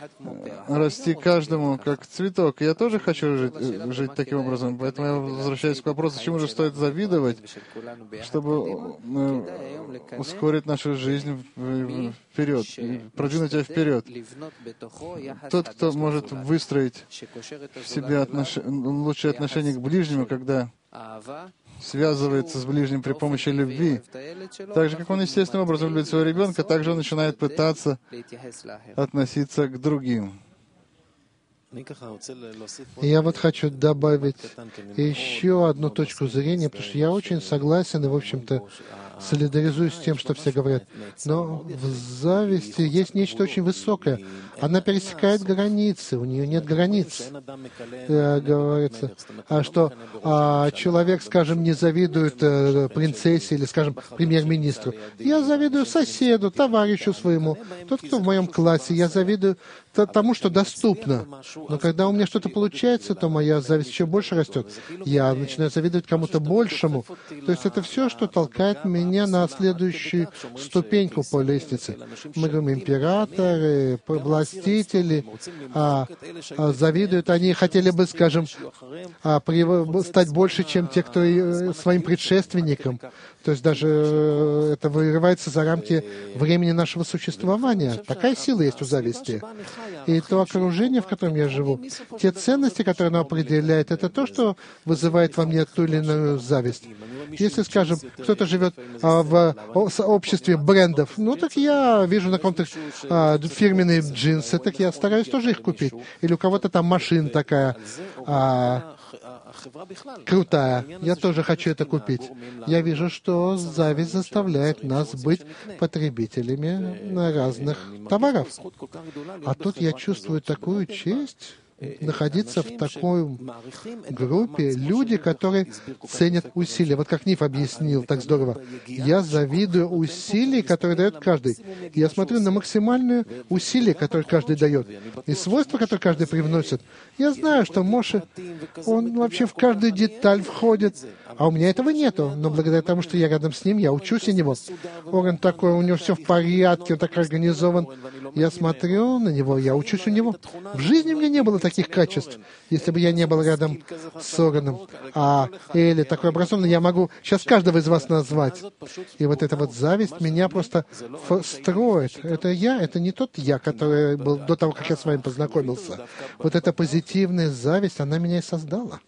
расти каждому как цветок. Я тоже хочу жить таким образом, поэтому я возвращаюсь к вопросу, чему же стоит завидовать, чтобы ускорить нашу жизнь вперед, продвинуть ее вперед. Тот, кто может выстроить в себе лучшие отношения к ближнему, когда связывается с ближним при помощи любви, так же, как он естественным образом любит своего ребенка, так же он начинает пытаться относиться к другим. Я вот хочу добавить еще одну точку зрения, потому что я очень согласен и, в общем-то, солидаризуюсь с тем, что все говорят. Но в зависти есть нечто очень высокое. Она пересекает границы, у нее нет границ. Говорится, что человек, скажем, не завидует принцессе или, скажем, премьер-министру. Я завидую соседу, товарищу своему, тот, кто в моем классе. Я завидую тому, что доступно. Но когда у меня что-то получается, то моя зависть еще больше растет. Я начинаю завидовать кому-то большему. То есть это все, что толкает меня на следующую ступеньку по лестнице. Мы говорим, императоры, властители завидуют. Они хотели бы, скажем, стать больше, чем те, кто своим предшественникам. То есть даже это вырывается за рамки времени нашего существования. Такая сила есть у зависти. И то окружение, в котором я живу, те ценности, которые оно определяет, это то, что вызывает во мне ту или иную зависть. Если, скажем, кто-то живет в обществе брендов, ну так я вижу на каком-то фирменные джинсы, так я стараюсь тоже их купить. Или у кого-то там машина такая крутая, я тоже хочу это купить. Я вижу, что зависть заставляет нас быть потребителями разных товаров. А тут я чувствую такую честь находиться в такой группе, люди, которые ценят усилия. Вот как Ниф объяснил так здорово. Я завидую усилий, которые дает каждый. Я смотрю на максимальные усилия, которые каждый дает, и свойства, которые каждый привносит. Я знаю, что Моше, он вообще в каждую деталь входит, а у меня этого нету. Но благодаря тому, что я рядом с ним, я учусь у него. Орен такой, у него все в порядке, он так организован. Я смотрю на него, я учусь у него. В жизни у меня не было таких качеств, если бы я не был рядом с Ораном. Эли такой образованный, я могу сейчас каждого из вас назвать. И вот эта вот зависть меня просто строит. Это я, это не тот я, который был до того, как я с вами познакомился. Вот эта позитивная зависть, она меня и создала.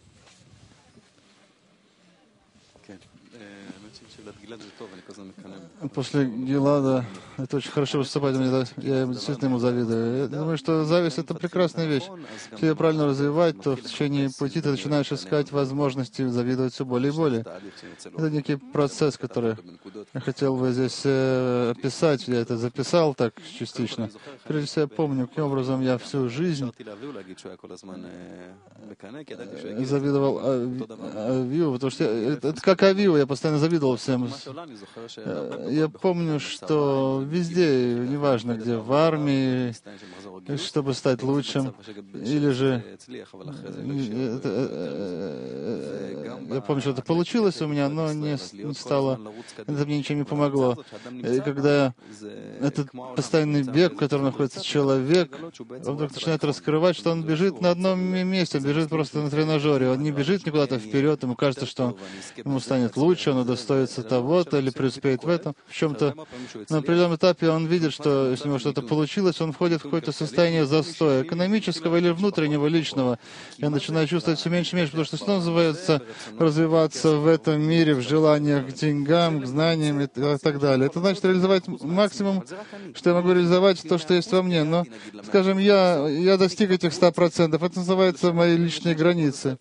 После Гилада это очень хорошо выступать, я действительно ему завидую. Я думаю, что зависть — это прекрасная вещь. Если ее правильно развивать, то в течение пути ты начинаешь искать возможности завидовать все более и более. Это некий процесс, который я хотел бы здесь описать. Я это записал так частично. Прежде всего, я помню, каким образом я всю жизнь завидовал Авию, потому что это как Авию, я постоянно завидовал всем. Я помню, что везде, неважно где, в армии, чтобы стать лучшим, или же... Я помню, что это получилось у меня, но не стало... Это мне ничем не помогло. И когда этот постоянный бег, в котором находится человек, он вдруг начинает раскрывать, что он бежит на одном месте, он бежит просто на тренажере, он не бежит никуда-то вперед, ему кажется, что ему станет лучше, он удостоится того-то или преуспеет в этом, в чем-то. На определенном этапе он видит, что если у него что-то получилось, он входит в какое-то состояние застоя, экономического или внутреннего, личного. Я начинаю чувствовать все меньше и меньше, потому что что называется развиваться в этом мире, в желаниях к деньгам, к знаниям и так далее. Это значит реализовать максимум, что я могу реализовать, то, что есть во мне. Но, скажем, я достиг этих 100%. Это называется мои личные границы.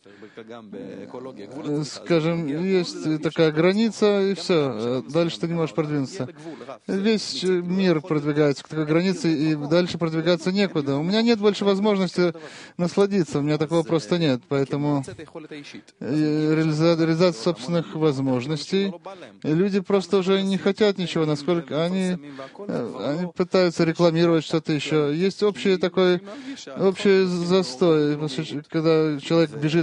Скажем, есть такая граница, и все. Дальше ты не можешь продвинуться. Весь мир продвигается к такой границе, и дальше продвигаться некуда. У меня нет больше возможности насладиться, у меня такого просто нет. Поэтому реализация собственных возможностей. И люди просто уже не хотят ничего, насколько они пытаются рекламировать что-то еще. Есть общий застой. Когда человек бежит по беговой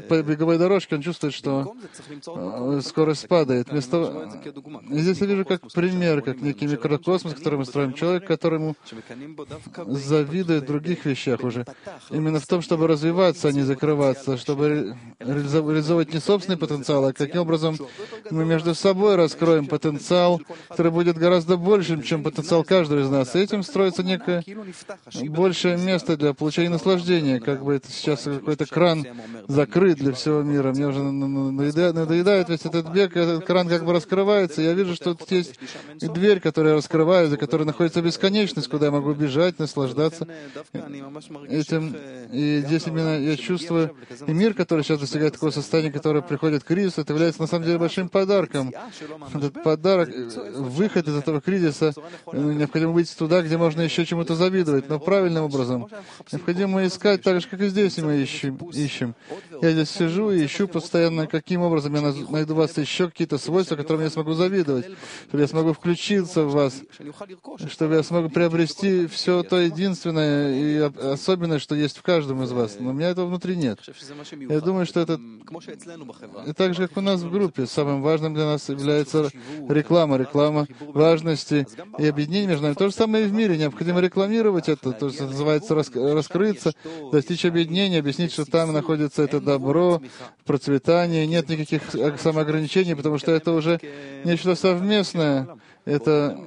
беговой дорожке, он чувствует, что скорость падает. Здесь я вижу как пример, как некий микрокосмос, который мы строим. Человек, которому завидует в других вещах уже. Именно в том, чтобы развиваться, а не закрываться, чтобы реализовывать не собственный потенциал, а каким образом мы между собой раскроем потенциал, который будет гораздо большим, чем потенциал каждого из нас. И этим строится некое большее место для получения наслаждения. Как бы это сейчас какой-то кран закрыт для всего мира. Мне уже надоедает весь этот бег, этот кран как бы раскрывается. Я вижу, что тут есть дверь, которая раскрывается, за которой находится бесконечность, куда я могу бежать, наслаждаться этим. И здесь именно я чувствую, и мир, который сейчас достигает такого состояния, которое приходит к кризису, это является на самом деле большим подарком. Этот подарок, выход из этого кризиса, необходимо выйти туда, где можно еще чему-то завидовать, но правильным образом. Необходимо искать так же, как и здесь мы ищем. Я здесь сижу и ищу постоянно, каким образом я найду в вас еще какие-то свойства, которым я смогу завидовать, чтобы я смогу включиться в вас, чтобы я смогу приобрести все то единственное и особенное, что есть в каждом из вас. Но у меня этого внутри нет. Я думаю, что это и так же, как у нас в группе, самым важным для нас является реклама важности и объединения между нами. То же самое и в мире. Необходимо рекламировать это, то, что называется раскрыться, достичь объединения, объяснить, что там находится это добро, процветание, нет никаких самоограничений, потому что это уже нечто совместное. Это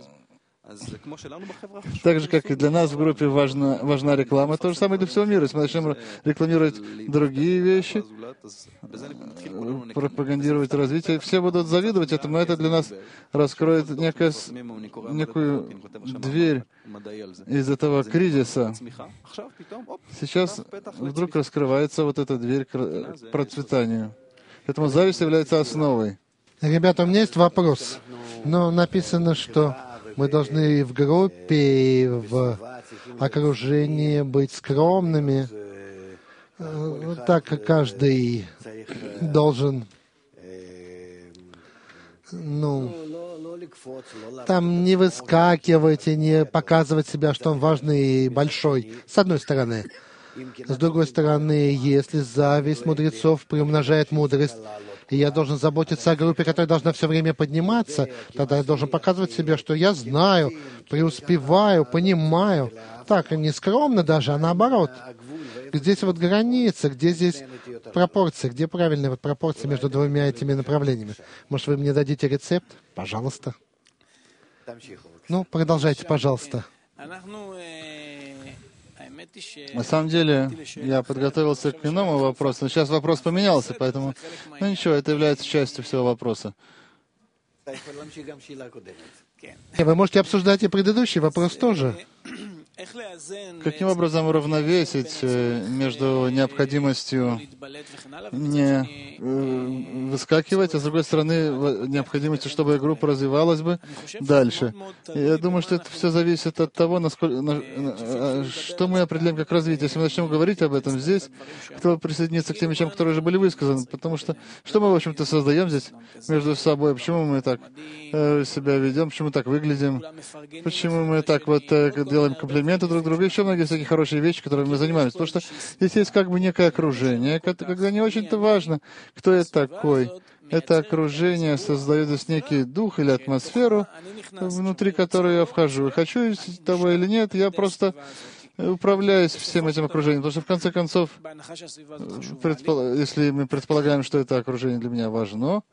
так же, как и для нас в группе важна реклама, то же самое для всего мира. Если мы начнем рекламировать другие вещи, пропагандировать развитие, все будут завидовать этому, но это для нас раскроет некую дверь из этого кризиса. Сейчас вдруг раскрывается вот эта дверь к процветанию. Поэтому зависть является основой. Ребята, у меня есть вопрос. Но написано, что мы должны в группе, в окружении быть скромными. Так как каждый должен, там не выскакивать и не показывать себя, что он важный и большой, с одной стороны. С другой стороны, если зависть мудрецов приумножает мудрость, и я должен заботиться о группе, которая должна все время подниматься, тогда я должен показывать себе, что я знаю, преуспеваю, понимаю. Так, не скромно даже, а наоборот. Где здесь вот граница, где здесь пропорция, где правильная вот пропорция между двумя этими направлениями? Может, вы мне дадите рецепт? Пожалуйста. Ну, продолжайте, пожалуйста. На самом деле, я подготовился к иному вопросу, но сейчас вопрос поменялся, поэтому, ничего, это является частью всего вопроса. Вы можете обсуждать и предыдущий вопрос тоже. Каким образом уравновесить между необходимостью не выскакивать, а с другой стороны необходимостью, чтобы группа развивалась бы дальше? Я думаю, что это все зависит от того, что мы определяем как развитие. Если мы начнем говорить об этом здесь, кто присоединится к тем вещам, которые уже были высказаны? Потому что мы, в общем-то, создаем здесь между собой? Почему мы так себя ведем? Почему мы так выглядим? Почему мы так вот делаем комплименты друг другу, еще многие всякие хорошие вещи, которыми мы занимаемся. Потому что здесь есть как бы некое окружение, когда не очень-то важно, кто я такой. Это окружение создает здесь некий дух или атмосферу, внутри которой я вхожу. И хочу того или нет, я просто управляюсь всем этим окружением. Потому что, в конце концов, если мы предполагаем, что это окружение для меня важно,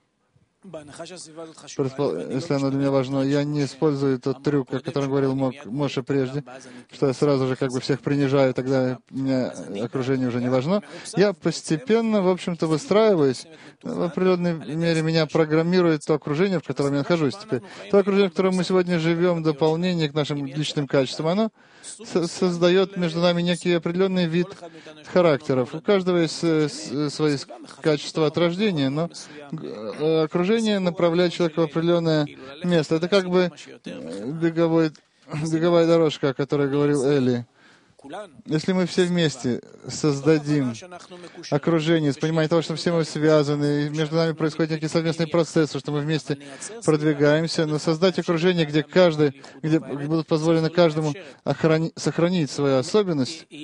если оно для меня важно, я не использую тот трюк, о котором говорил Моше прежде, что я сразу же как бы всех принижаю, тогда мне окружение уже не важно. Я постепенно, в общем-то, выстраиваюсь. В определенной мере меня программирует то окружение, в котором я нахожусь теперь. То окружение, в котором мы сегодня живем, дополнение к нашим личным качествам, оно создает между нами некий определенный вид характеров. У каждого есть свои качества от рождения, но окружение направляет человека в определенное место. Это как бы беговая дорожка, о которой говорил Эли. Если мы все вместе создадим окружение с пониманием того, что все мы связаны, и между нами происходит некий совместный процесс, что мы вместе продвигаемся, но создать окружение, где будут позволено каждому сохранить свою особенность,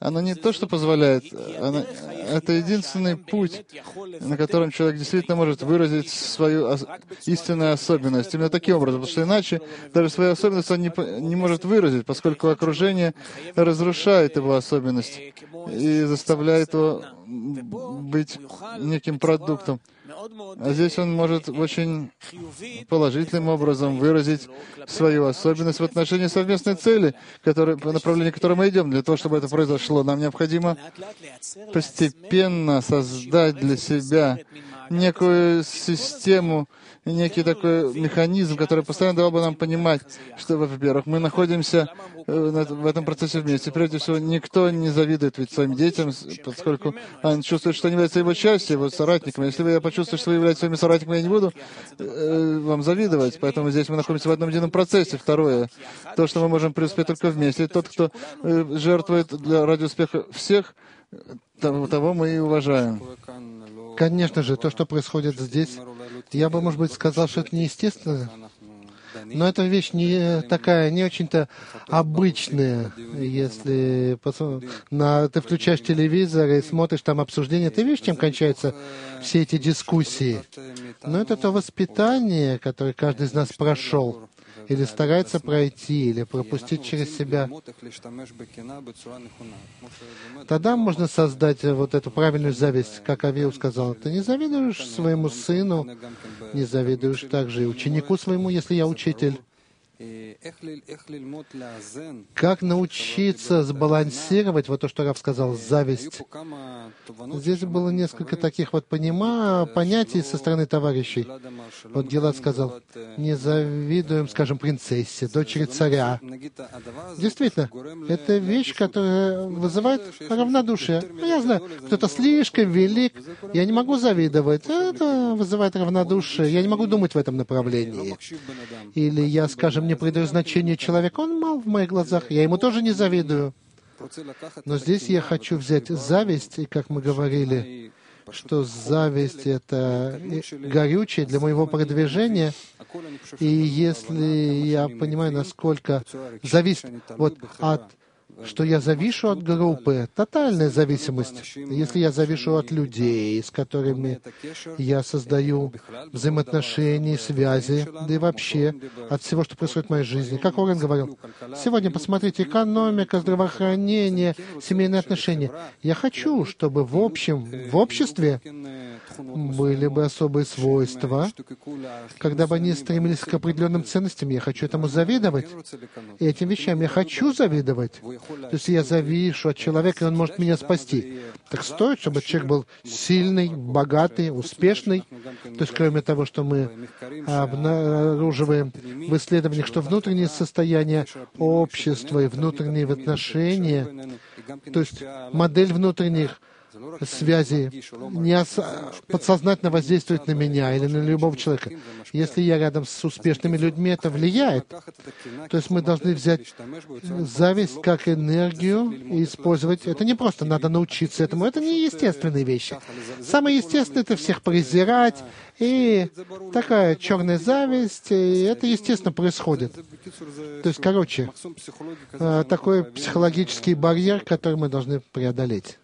Оно не то, что позволяет, это единственный путь, на котором человек действительно может выразить свою истинную особенность. Именно таким образом, потому что иначе даже свою особенность он не может выразить, поскольку окружение разрушает его особенность и заставляет его быть неким продуктом. А здесь он может очень положительным образом выразить свою особенность в отношении совместной цели, по направлению, к которой мы идем. Для того, чтобы это произошло, нам необходимо постепенно создать для себя некую систему, некий такой механизм, который постоянно давал бы нам понимать, что, во-первых, мы находимся в этом процессе вместе. Прежде всего, никто не завидует ведь своим детям, поскольку он чувствует, что они являются его частью, его соратниками. Если вы почувствуете, что вы являетесь своими соратниками, я не буду вам завидовать. Поэтому здесь мы находимся в одном едином процессе. Второе, то, что мы можем преуспеть только вместе. Тот, кто жертвует ради успеха всех, того мы и уважаем. Конечно же, то, что происходит здесь, я бы, может быть, сказал, что это неестественно, но эта вещь не такая, не очень-то обычная. Если ты включаешь телевизор и смотришь там обсуждение, ты видишь, чем кончаются все эти дискуссии. Но это то воспитание, которое каждый из нас прошел, или старается пройти, или пропустить через себя. Тогда можно создать вот эту правильную зависть, как Авиу сказал. Ты не завидуешь своему сыну, не завидуешь также и ученику своему, если я учитель. Как научиться сбалансировать, вот то, что Рав сказал, зависть. Здесь было несколько таких вот понятий со стороны товарищей. Вот Гилад сказал, не завидуем, скажем, принцессе, дочери царя. Действительно, это вещь, которая вызывает равнодушие. Я знаю, кто-то слишком велик, я не могу завидовать, это вызывает равнодушие, я не могу думать в этом направлении. Или я, скажем, не придаю значения человеку, он мал в моих глазах, я ему тоже не завидую. Но здесь я хочу взять зависть, и как мы говорили, что зависть — это горючее для моего продвижения, и если я понимаю, насколько зависит вот от что я завишу от группы, тотальная зависимость. Если я завишу от людей, с которыми я создаю взаимоотношения, связи, да и вообще от всего, что происходит в моей жизни. Как Орен говорил, сегодня посмотрите, экономика, здравоохранение, семейные отношения. Я хочу, чтобы в обществе были бы особые свойства, когда бы они стремились к определенным ценностям. Я хочу этому завидовать. И этим вещам я хочу завидовать. То есть я завишу от человека, и он может меня спасти. Так стоит, чтобы человек был сильный, богатый, успешный. То есть кроме того, что мы обнаруживаем в исследованиях, что внутреннее состояние общества и внутренние отношения, то есть модель внутренних связи подсознательно воздействует на меня или на любого человека. Если я рядом с успешными людьми, это влияет. То есть мы должны взять зависть как энергию и использовать. Это не просто надо научиться этому. Это не естественные вещи. Самое естественное — это всех презирать. И такая черная зависть, и это естественно происходит. То есть, короче, такой психологический барьер, который мы должны преодолеть.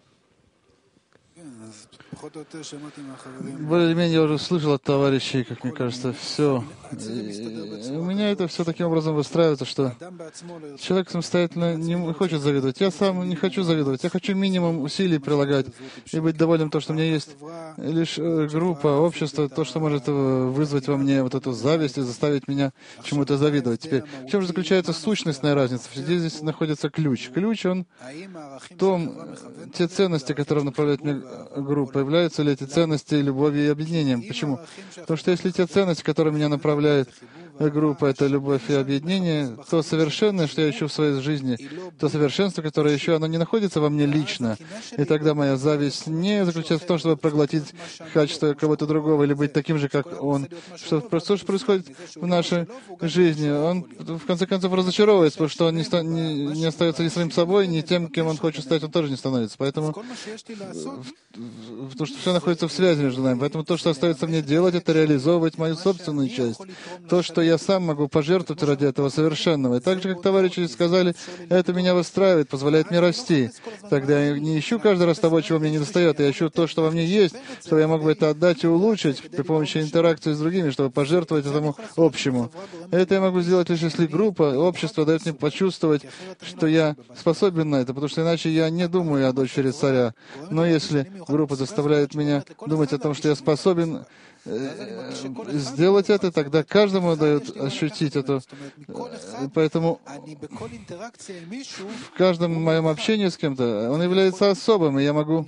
Более-менее я уже слышал от товарищей, как мне кажется, все. И у меня это все таким образом выстраивается, что человек самостоятельно не хочет завидовать. Я сам не хочу завидовать. Я хочу минимум усилий прилагать и быть довольным то, что у меня есть лишь группа, общество, то, что может вызвать во мне вот эту зависть и заставить меня чему-то завидовать. Теперь, в чем же заключается сущностная разница? Здесь находится ключ. Ключ, он в том, те ценности, которые направляют мне группа, являются ли эти ценности любовью и объединением. Почему? Потому что если те ценности, которые меня направляют группа, это любовь и объединение, то совершенное, что я ищу в своей жизни, то совершенство, которое ищу, оно не находится во мне лично. И тогда моя зависть не заключается в том, чтобы проглотить качество кого-то другого или быть таким же, как он. Что происходит в нашей жизни? Он, в конце концов, разочаровывается, потому что он не остается ни самим собой, ни тем, кем он хочет стать, он тоже не становится. Поэтому, потому что все находится в связи между нами. Поэтому то, что остается мне делать, это реализовывать мою собственную часть. То, что я сам могу пожертвовать ради этого совершенного. И так же, как товарищи сказали, это меня выстраивает, позволяет мне расти. Тогда я не ищу каждый раз того, чего мне недостает, я ищу то, что во мне есть, чтобы я мог бы это отдать и улучшить при помощи интеракции с другими, чтобы пожертвовать этому общему. Это я могу сделать лишь если группа, общество дает мне почувствовать, что я способен на это, потому что иначе я не думаю о дочери царя. Но если группа заставляет меня думать о том, что я способен сделать это, тогда каждому дают ощутить это. Поэтому в каждом моем общении с кем-то он является особым, и я могу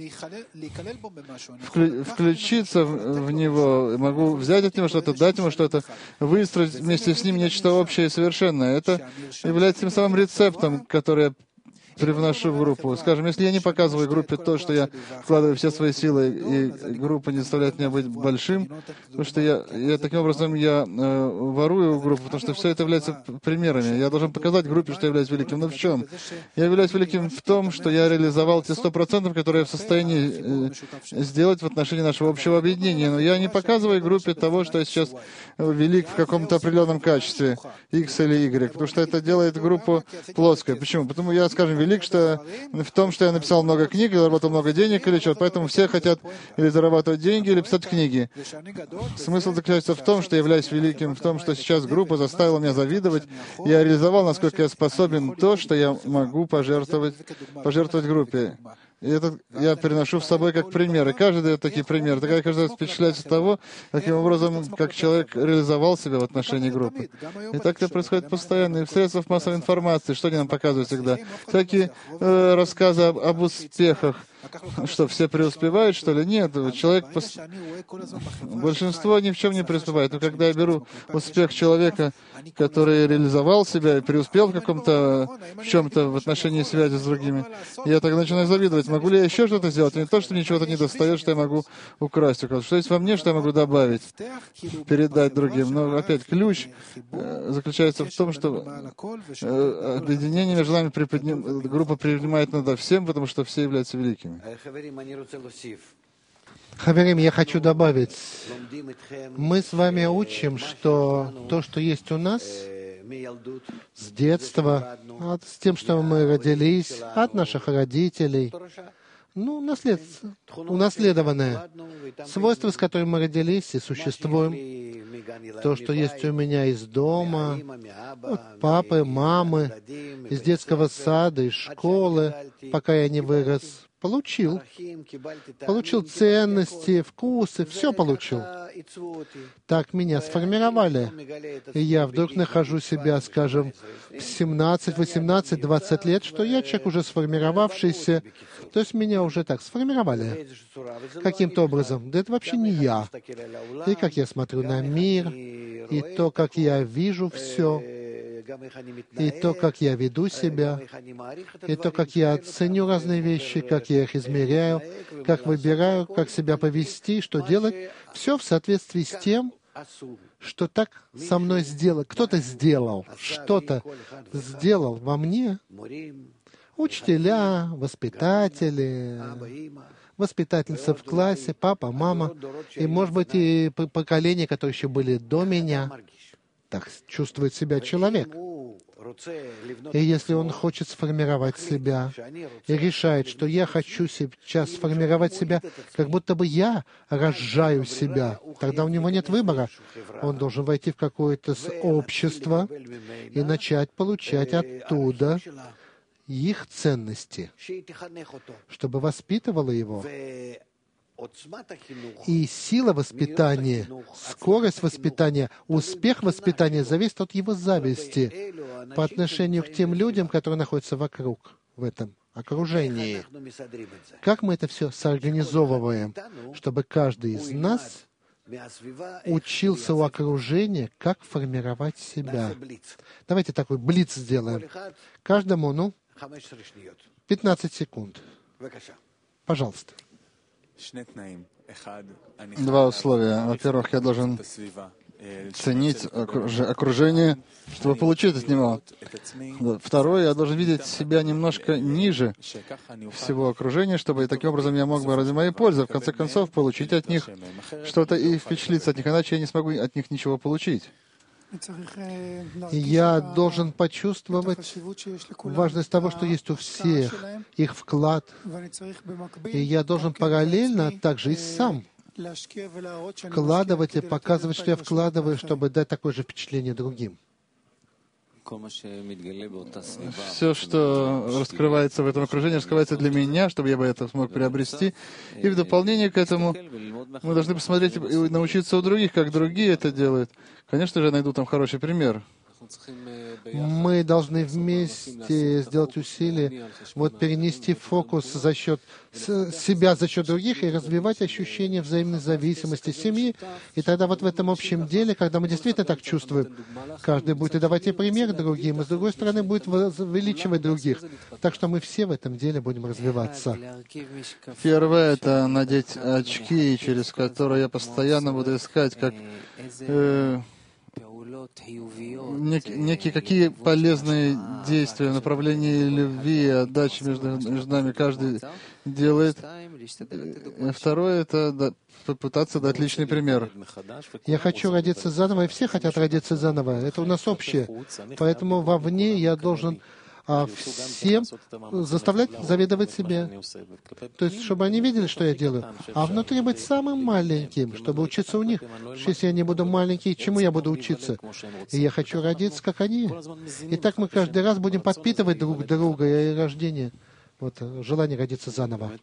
включиться в него, могу взять от него что-то, дать ему что-то, выстроить вместе с ним нечто общее и совершенное. Это является тем самым рецептом, который я привношу в группу. Скажем, если я не показываю группе то, что я вкладываю все свои силы, и группа не заставляет меня быть большим, потому что я таким образом ворую группу, потому что все это является примерами. Я должен показать группе, что я являюсь великим. Но в чем? Я являюсь великим в том, что я реализовал те 100%, которые я в состоянии сделать в отношении нашего общего объединения. Но я не показываю группе того, что я сейчас велик в каком-то определенном качестве, X или Y, потому что это делает группу плоской. Почему? Потому я, скажем, велик в том, что я написал много книг, или заработал много денег, или что. Поэтому все хотят или зарабатывать деньги, или писать книги. Смысл заключается в том, что я являюсь великим в том, что сейчас группа заставила меня завидовать. Я реализовал, насколько я способен, то, что я могу пожертвовать группе. И это я переношу с собой как пример. И каждый дает такие примеры. Тогда каждый впечатляется того, каким образом, как человек реализовал себя в отношении группы. И так это происходит постоянно. И в средствах массовой информации, что они нам показывают всегда? Всякие рассказы об успехах. Что, все преуспевают, что ли? Нет, большинство ни в чем не преуспевает. Но когда я беру успех человека, который реализовал себя и преуспел в чем-то в отношении связи с другими, я тогда начинаю завидовать. Могу ли я еще что-то сделать? Не то, что мне чего-то не достает, что я могу украсть у кого-то. Что есть во мне, что я могу добавить, передать другим. Но опять ключ заключается в том, что объединение между нами группа принимает над всем, потому что все являются великими. Хаверим, я хочу добавить, мы с вами учим, что то, что есть у нас с детства, с тем, что мы родились, от наших родителей, унаследованное, свойства, с которыми мы родились и существуем, то, что есть у меня из дома, от папы, мамы, из детского сада, из школы, пока я не вырос, получил ценности, вкусы, все получил. Так меня сформировали. И я вдруг нахожу себя, скажем, в 17, 18, 20 лет, что я человек уже сформировавшийся, то есть меня уже так сформировали каким-то образом. Да это вообще не я. И как я смотрю на мир, и то, как я вижу все, и то, как я веду себя, и то, как я ценю разные вещи, как я их измеряю, как выбираю, как себя повести, что делать, все в соответствии с тем, что так со мной сделал. Кто-то сделал, что-то сделал во мне. Учителя, воспитатели, воспитательница в классе, папа, мама, и, может быть, и поколения, которые еще были до меня. Так чувствует себя человек. И если он хочет сформировать себя и решает, что я хочу сейчас сформировать себя, как будто бы я рожаю себя, тогда у него нет выбора. Он должен войти в какое-то общество и начать получать оттуда их ценности, чтобы воспитывало его. И сила воспитания, скорость воспитания, успех воспитания зависит от его зависти по отношению к тем людям, которые находятся вокруг, в этом окружении. Как мы это все соорганизовываем, чтобы каждый из нас учился у окружения, как формировать себя. Давайте такой блиц сделаем. Каждому, 15 секунд. Пожалуйста. Два условия. Во-первых, я должен ценить окружение, чтобы получить от него. Второе, я должен видеть себя немножко ниже всего окружения, чтобы таким образом я мог бы ради моей пользы, в конце концов, получить от них что-то и впечатлиться от них, иначе я не смогу от них ничего получить. И я должен почувствовать важность того, что есть у всех, их вклад. И я должен параллельно также и сам вкладывать и показывать, что я вкладываю, чтобы дать такое же впечатление другим. Все, что раскрывается в этом окружении, раскрывается для меня, чтобы я бы это смог приобрести. И в дополнение к этому мы должны посмотреть и научиться у других, как другие это делают. Конечно же, я найду там хороший пример. Мы должны вместе сделать усилия, перенести фокус за счет себя, за счет других, и развивать ощущение взаимной зависимости семьи. И тогда в этом общем деле, когда мы действительно так чувствуем, каждый будет и давать и пример другим, и с другой стороны будет увеличивать других. Так что мы все в этом деле будем развиваться. Первое — это надеть очки, через которые я постоянно буду искать, как какие полезные действия в направлении любви и отдачи между нами каждый делает. И второе — это попытаться дать личный пример. Я хочу родиться заново, и все хотят родиться заново. Это у нас общее. Поэтому вовне я должен всем заставлять завидовать себе. То есть, чтобы они видели, что я делаю. А внутри быть самым маленьким, чтобы учиться у них. Потому что если я не буду маленький, чему я буду учиться? И я хочу родиться, как они. И так мы каждый раз будем подпитывать друг друга и рождение. Желание родиться заново.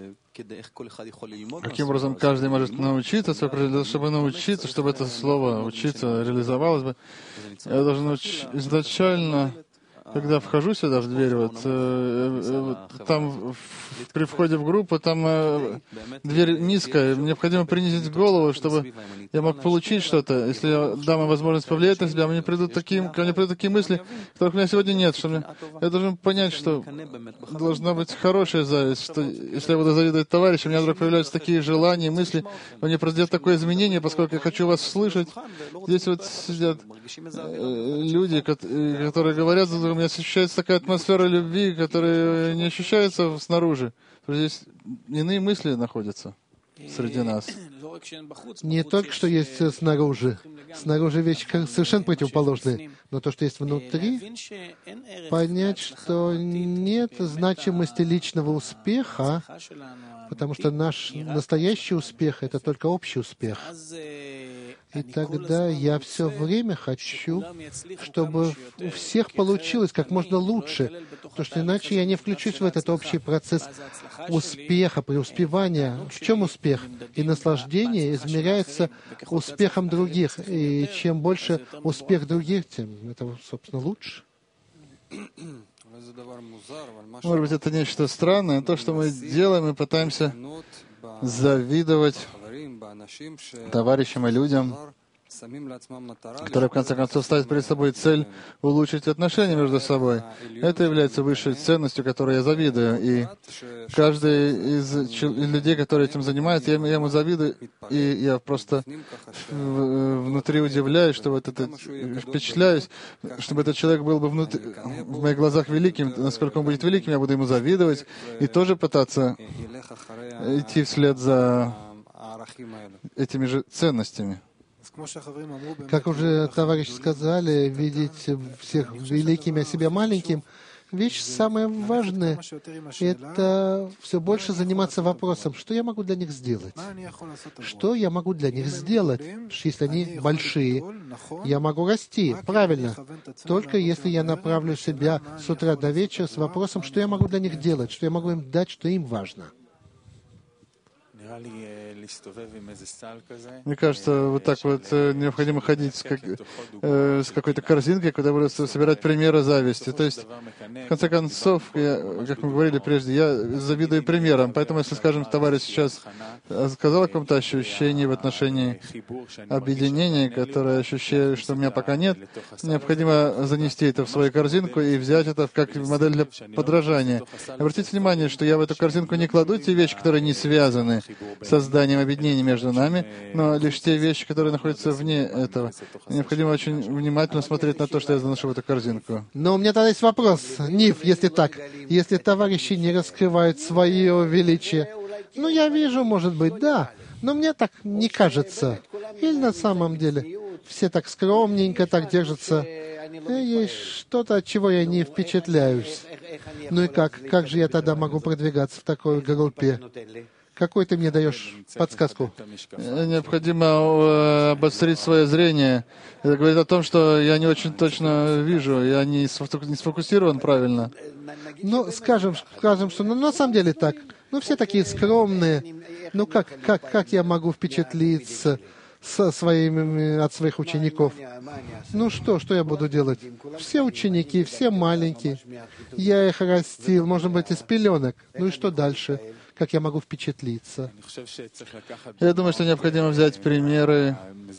Каким образом каждый может научиться, чтобы научиться, чтобы это слово «учиться» реализовалось бы, я должен изначально... Когда вхожу сюда в дверь, там при входе в группу, там дверь низкая, необходимо принизить голову, чтобы я мог получить что-то. Если я дам им возможность повлиять на себя, ко мне придут такие мысли, которых у меня сегодня нет. Я должен понять, что должна быть хорошая зависть, что если я буду завидовать товарищам, у меня вдруг появляются такие желания, мысли, мне произойдет такое изменение, поскольку я хочу вас слышать. Здесь сидят люди, которые говорят за другом, у меня ощущается такая атмосфера любви, которая не ощущается снаружи. Здесь иные мысли находятся среди нас. Не только что есть снаружи. Снаружи вещи совершенно противоположные. Но то, что есть внутри, понять, что нет значимости личного успеха, потому что наш настоящий успех — это только общий успех. И тогда я все время хочу, чтобы у всех получилось как можно лучше, потому что иначе я не включусь в этот общий процесс успеха, преуспевания. В чем успех? И наслаждение измеряется успехом других. И чем больше успех других, тем это, собственно, лучше. Может быть, это нечто странное. То, что мы делаем, мы пытаемся завидовать товарищам и людям, которые, в конце концов, ставят перед собой цель улучшить отношения между собой. Это является высшей ценностью, которой я завидую. И каждый из людей, которые этим занимаются, я ему завидую, и я просто внутри удивляюсь, что впечатляюсь, чтобы этот человек был бы в моих глазах великим. Насколько он будет великим, я буду ему завидовать и тоже пытаться идти вслед за этими же ценностями. Как уже товарищи сказали, видеть всех великими, а себя маленьким — вещь самая важная. Это все больше заниматься вопросом, что я могу для них сделать? Что я могу для них сделать? Если они большие, я могу расти, правильно. Только если я направлю себя с утра до вечера с вопросом, что я могу для них делать, что я могу им дать, что им важно. Мне кажется, так необходимо ходить с какой-то корзинкой, куда буду собирать примеры зависти. То есть, в конце концов, как мы говорили прежде, я завидую примерам. Поэтому, если, скажем, товарищ сейчас сказал о каком-то ощущении в отношении объединения, которое ощущаю, что у меня пока нет, необходимо занести это в свою корзинку и взять это как модель для подражания. Обратите внимание, что я в эту корзинку не кладу те вещи, которые не связаны созданием объединения между нами, но лишь те вещи, которые находятся вне этого. Необходимо очень внимательно смотреть на то, что я заношу в эту корзинку. Но у меня тогда есть вопрос, Ниф, если так. Если товарищи не раскрывают свое величие, я вижу, может быть, да, но мне так не кажется. Или на самом деле все так скромненько так держатся. Есть что-то, от чего я не впечатляюсь. Ну и как же я тогда могу продвигаться в такой группе? Какой ты мне даешь подсказку? Необходимо обострить свое зрение. Это говорит о том, что я не очень точно вижу, я не сфокусирован правильно. Ну, скажем, что на самом деле так. Ну, все такие скромные. Ну, как я могу впечатлиться от своих учеников? Ну что я буду делать? Все ученики, все маленькие. Я их растил, может быть, из пеленок. Ну и что дальше? Как я могу впечатлиться? Я думаю, что необходимо взять примеры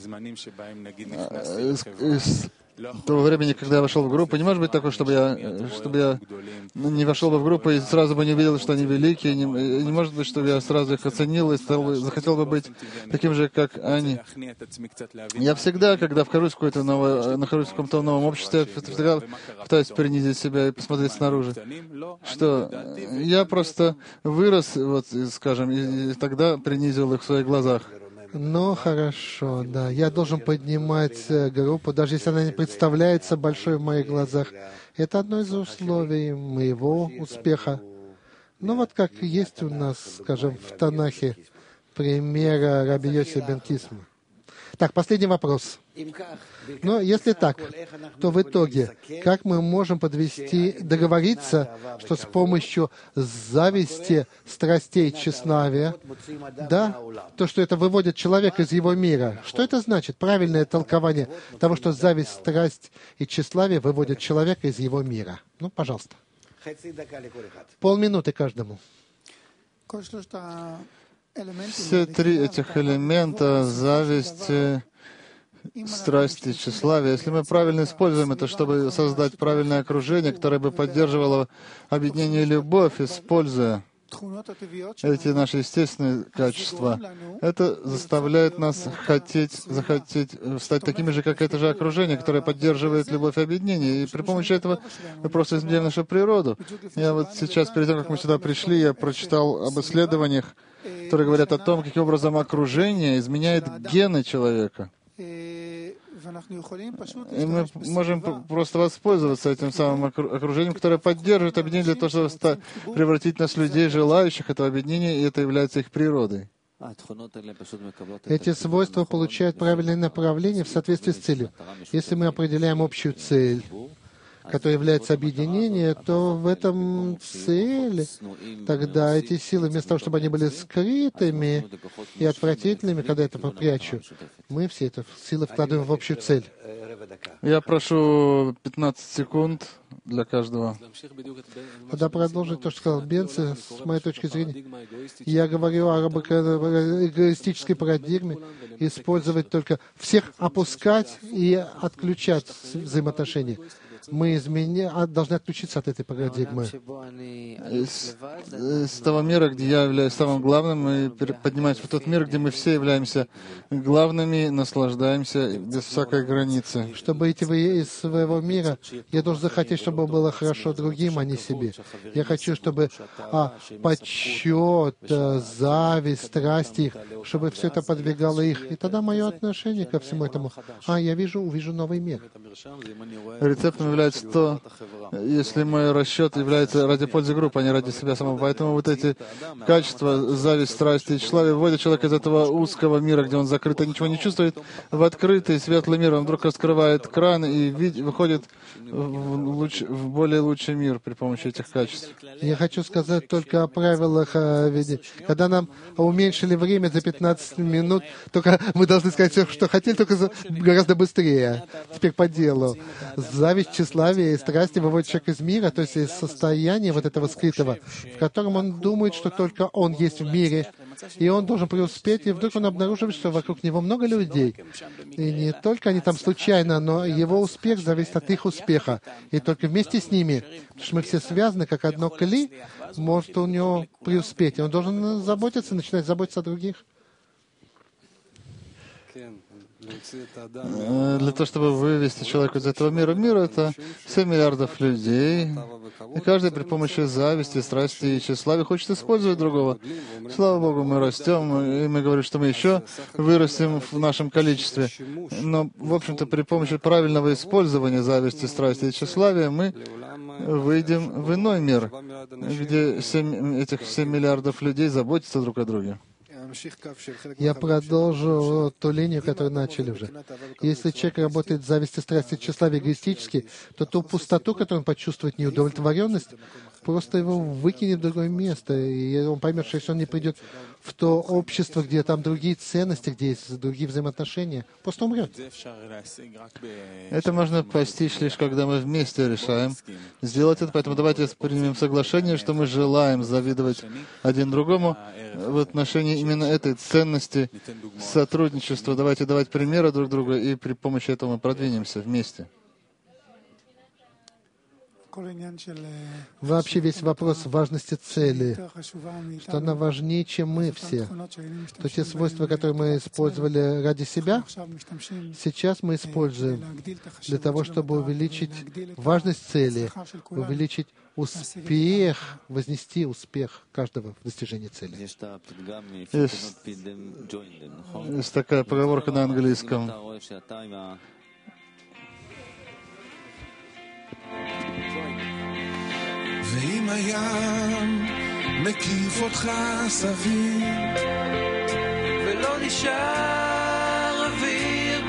из того времени, когда я вошел в группу. Не может быть такое, чтобы я не вошел бы в группу и сразу бы не увидел, что они великие. Не может быть, чтобы я сразу их оценил и захотел бы быть таким же, как они. Я всегда, когда нахожусь в каком-то новом обществе, я всегда пытаюсь принизить себя и посмотреть снаружи. Что я просто вырос, вот, скажем, и тогда принизил их в своих глазах. Ну, хорошо, да. Я должен поднимать группу, даже если она не представляется большой в моих глазах. Это одно из условий моего успеха. Ну, вот как есть у нас, скажем, в Танахе пример Раби Йоси бен Кисма. Так, последний вопрос. Но если так, то в итоге, как мы можем договориться, что с помощью зависти, страстей, тщеславия, да, то, что это выводит человека из его мира, что это значит? Правильное толкование того, что зависть, страсть и тщеславие выводят человека из его мира. Ну, пожалуйста. Полминуты каждому. Все три этих элемента, зависть, страсть и тщеславие, если мы правильно используем это, чтобы создать правильное окружение, которое бы поддерживало объединение и любовь, используя эти наши естественные качества, это заставляет нас захотеть стать такими же, как это же окружение, которое поддерживает любовь и объединение. И при помощи этого мы просто изменяем нашу природу. Я вот сейчас, перед тем, как мы сюда пришли, я прочитал об исследованиях, которые говорят о том, каким образом окружение изменяет гены человека. И мы можем просто воспользоваться этим самым окружением, которое поддерживает объединение для того, чтобы превратить нас в людей, желающих этого объединения, и это является их природой. Эти свойства получают правильное направление в соответствии с целью. Если мы определяем общую цель, которая является объединение, то в этом цель, тогда эти силы, вместо того, чтобы они были скрытыми и отвратительными, когда это попрячу, мы все эти силы вкладываем в общую цель. Я прошу 15 секунд для каждого. Тогда продолжить то, что сказал Бенци, с моей точки зрения. Я говорю об эгоистической парадигме, использовать только всех опускать и отключать взаимоотношения. Мы должны отключиться от этой парадигмы. Из того мира, где я являюсь самым главным, мы поднимаемся в тот мир, где мы все являемся главными, наслаждаемся без всякой границы. Чтобы идти из своего мира, я должен захотеть, чтобы было хорошо другим, а не себе. Я хочу, чтобы почет, зависть, страсти их, чтобы все это подвигало их. И тогда мое отношение ко всему этому. Я увижу новый мир. Рецептом является то, если мой расчет является ради пользы группы, а не ради себя самого. Поэтому вот эти качества, зависть, страсть и тщеславие выводят человека из этого узкого мира, где он закрыто ничего не чувствует, в открытый светлый мир. Он вдруг раскрывает кран и выходит в более лучший мир при помощи этих качеств. Я хочу сказать только о правилах ведения. Когда нам уменьшили время за 15 минут, только мы должны сказать все, что хотели, только гораздо быстрее. Теперь по делу. Зависть, тщеславие и страсти выводят человека из мира, то есть из состояния вот этого скрытого, в котором он думает, что только он есть в мире, и он должен преуспеть, и вдруг он обнаруживает, что вокруг него много людей. И не только они там случайно, но его успех зависит от их успеха. И только вместе с ними, потому что мы все связаны, как одно кли, может у него преуспеть. И он должен начинать заботиться о других. Для того, чтобы вывести человека из этого мира. Мир — это 7 миллиардов людей, и каждый при помощи зависти, страсти и тщеславия хочет использовать другого. Слава Богу, мы растем, и мы говорим, что мы еще вырастем в нашем количестве. Но, в общем-то, при помощи правильного использования зависти, страсти и тщеславия мы выйдем в иной мир, где этих 7 миллиардов людей заботятся друг о друге. Я продолжу ту линию, которую начали уже. Если человек работает в зависти, страсти, тщеславия эгоистически, то ту пустоту, которую он почувствует, неудовлетворенность, просто его выкинет в другое место, и он поймет, что если он не придет в то общество, где там другие ценности, где есть другие взаимоотношения, просто умрет. Это можно постичь лишь, когда мы вместе решаем сделать это. Поэтому давайте примем соглашение, что мы желаем завидовать один другому в отношении именно этой ценности сотрудничества. Давайте давать примеры друг другу, и при помощи этого мы продвинемся вместе. Вообще весь вопрос важности цели, что она важнее, чем мы все. То те свойства, которые мы использовали ради себя, сейчас мы используем для того, чтобы увеличить важность цели, увеличить успех, вознести успех каждого в достижении цели. Есть такая поговорка на английском. ואם הים מקיף אותך סביב ולא נשאר אוויר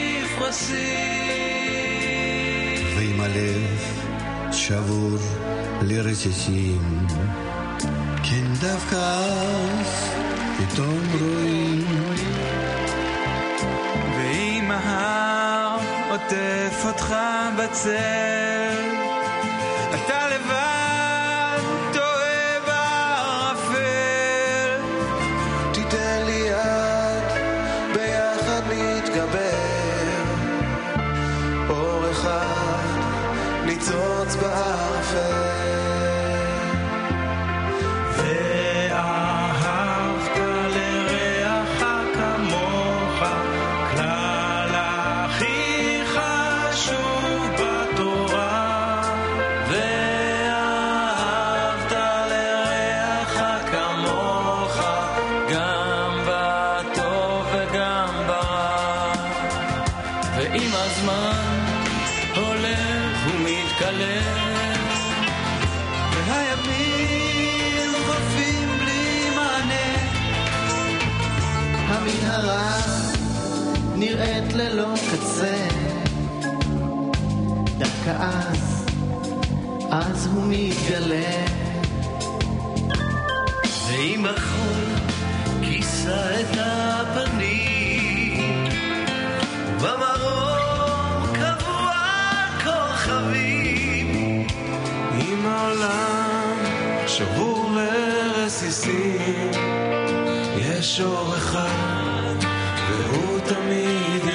במפרשים ואם הלב שבור לרסיסים כן דווקא אז פתאום רואים ואם ההר עוטף אותך בצל אתה לבד טועה בערפל תיתן לי יד ביחד נתגבר אור אחד ניצוץ בערפל ואהבת לרעך כמוך כלל הכי חשוב בתורה ואהבת לרעך כמוך גם בטוב וגם ברע ועם הזמן הולך ומתקלף והימים חופים בלי מענה המנהרה נראית ללא קצה דווקא אז הוא מתגלה ואם החול כיסה את הפנים במרום קבוע כוכבים אם העולם שבור לרסיסים יש אור אחד והוא תמיד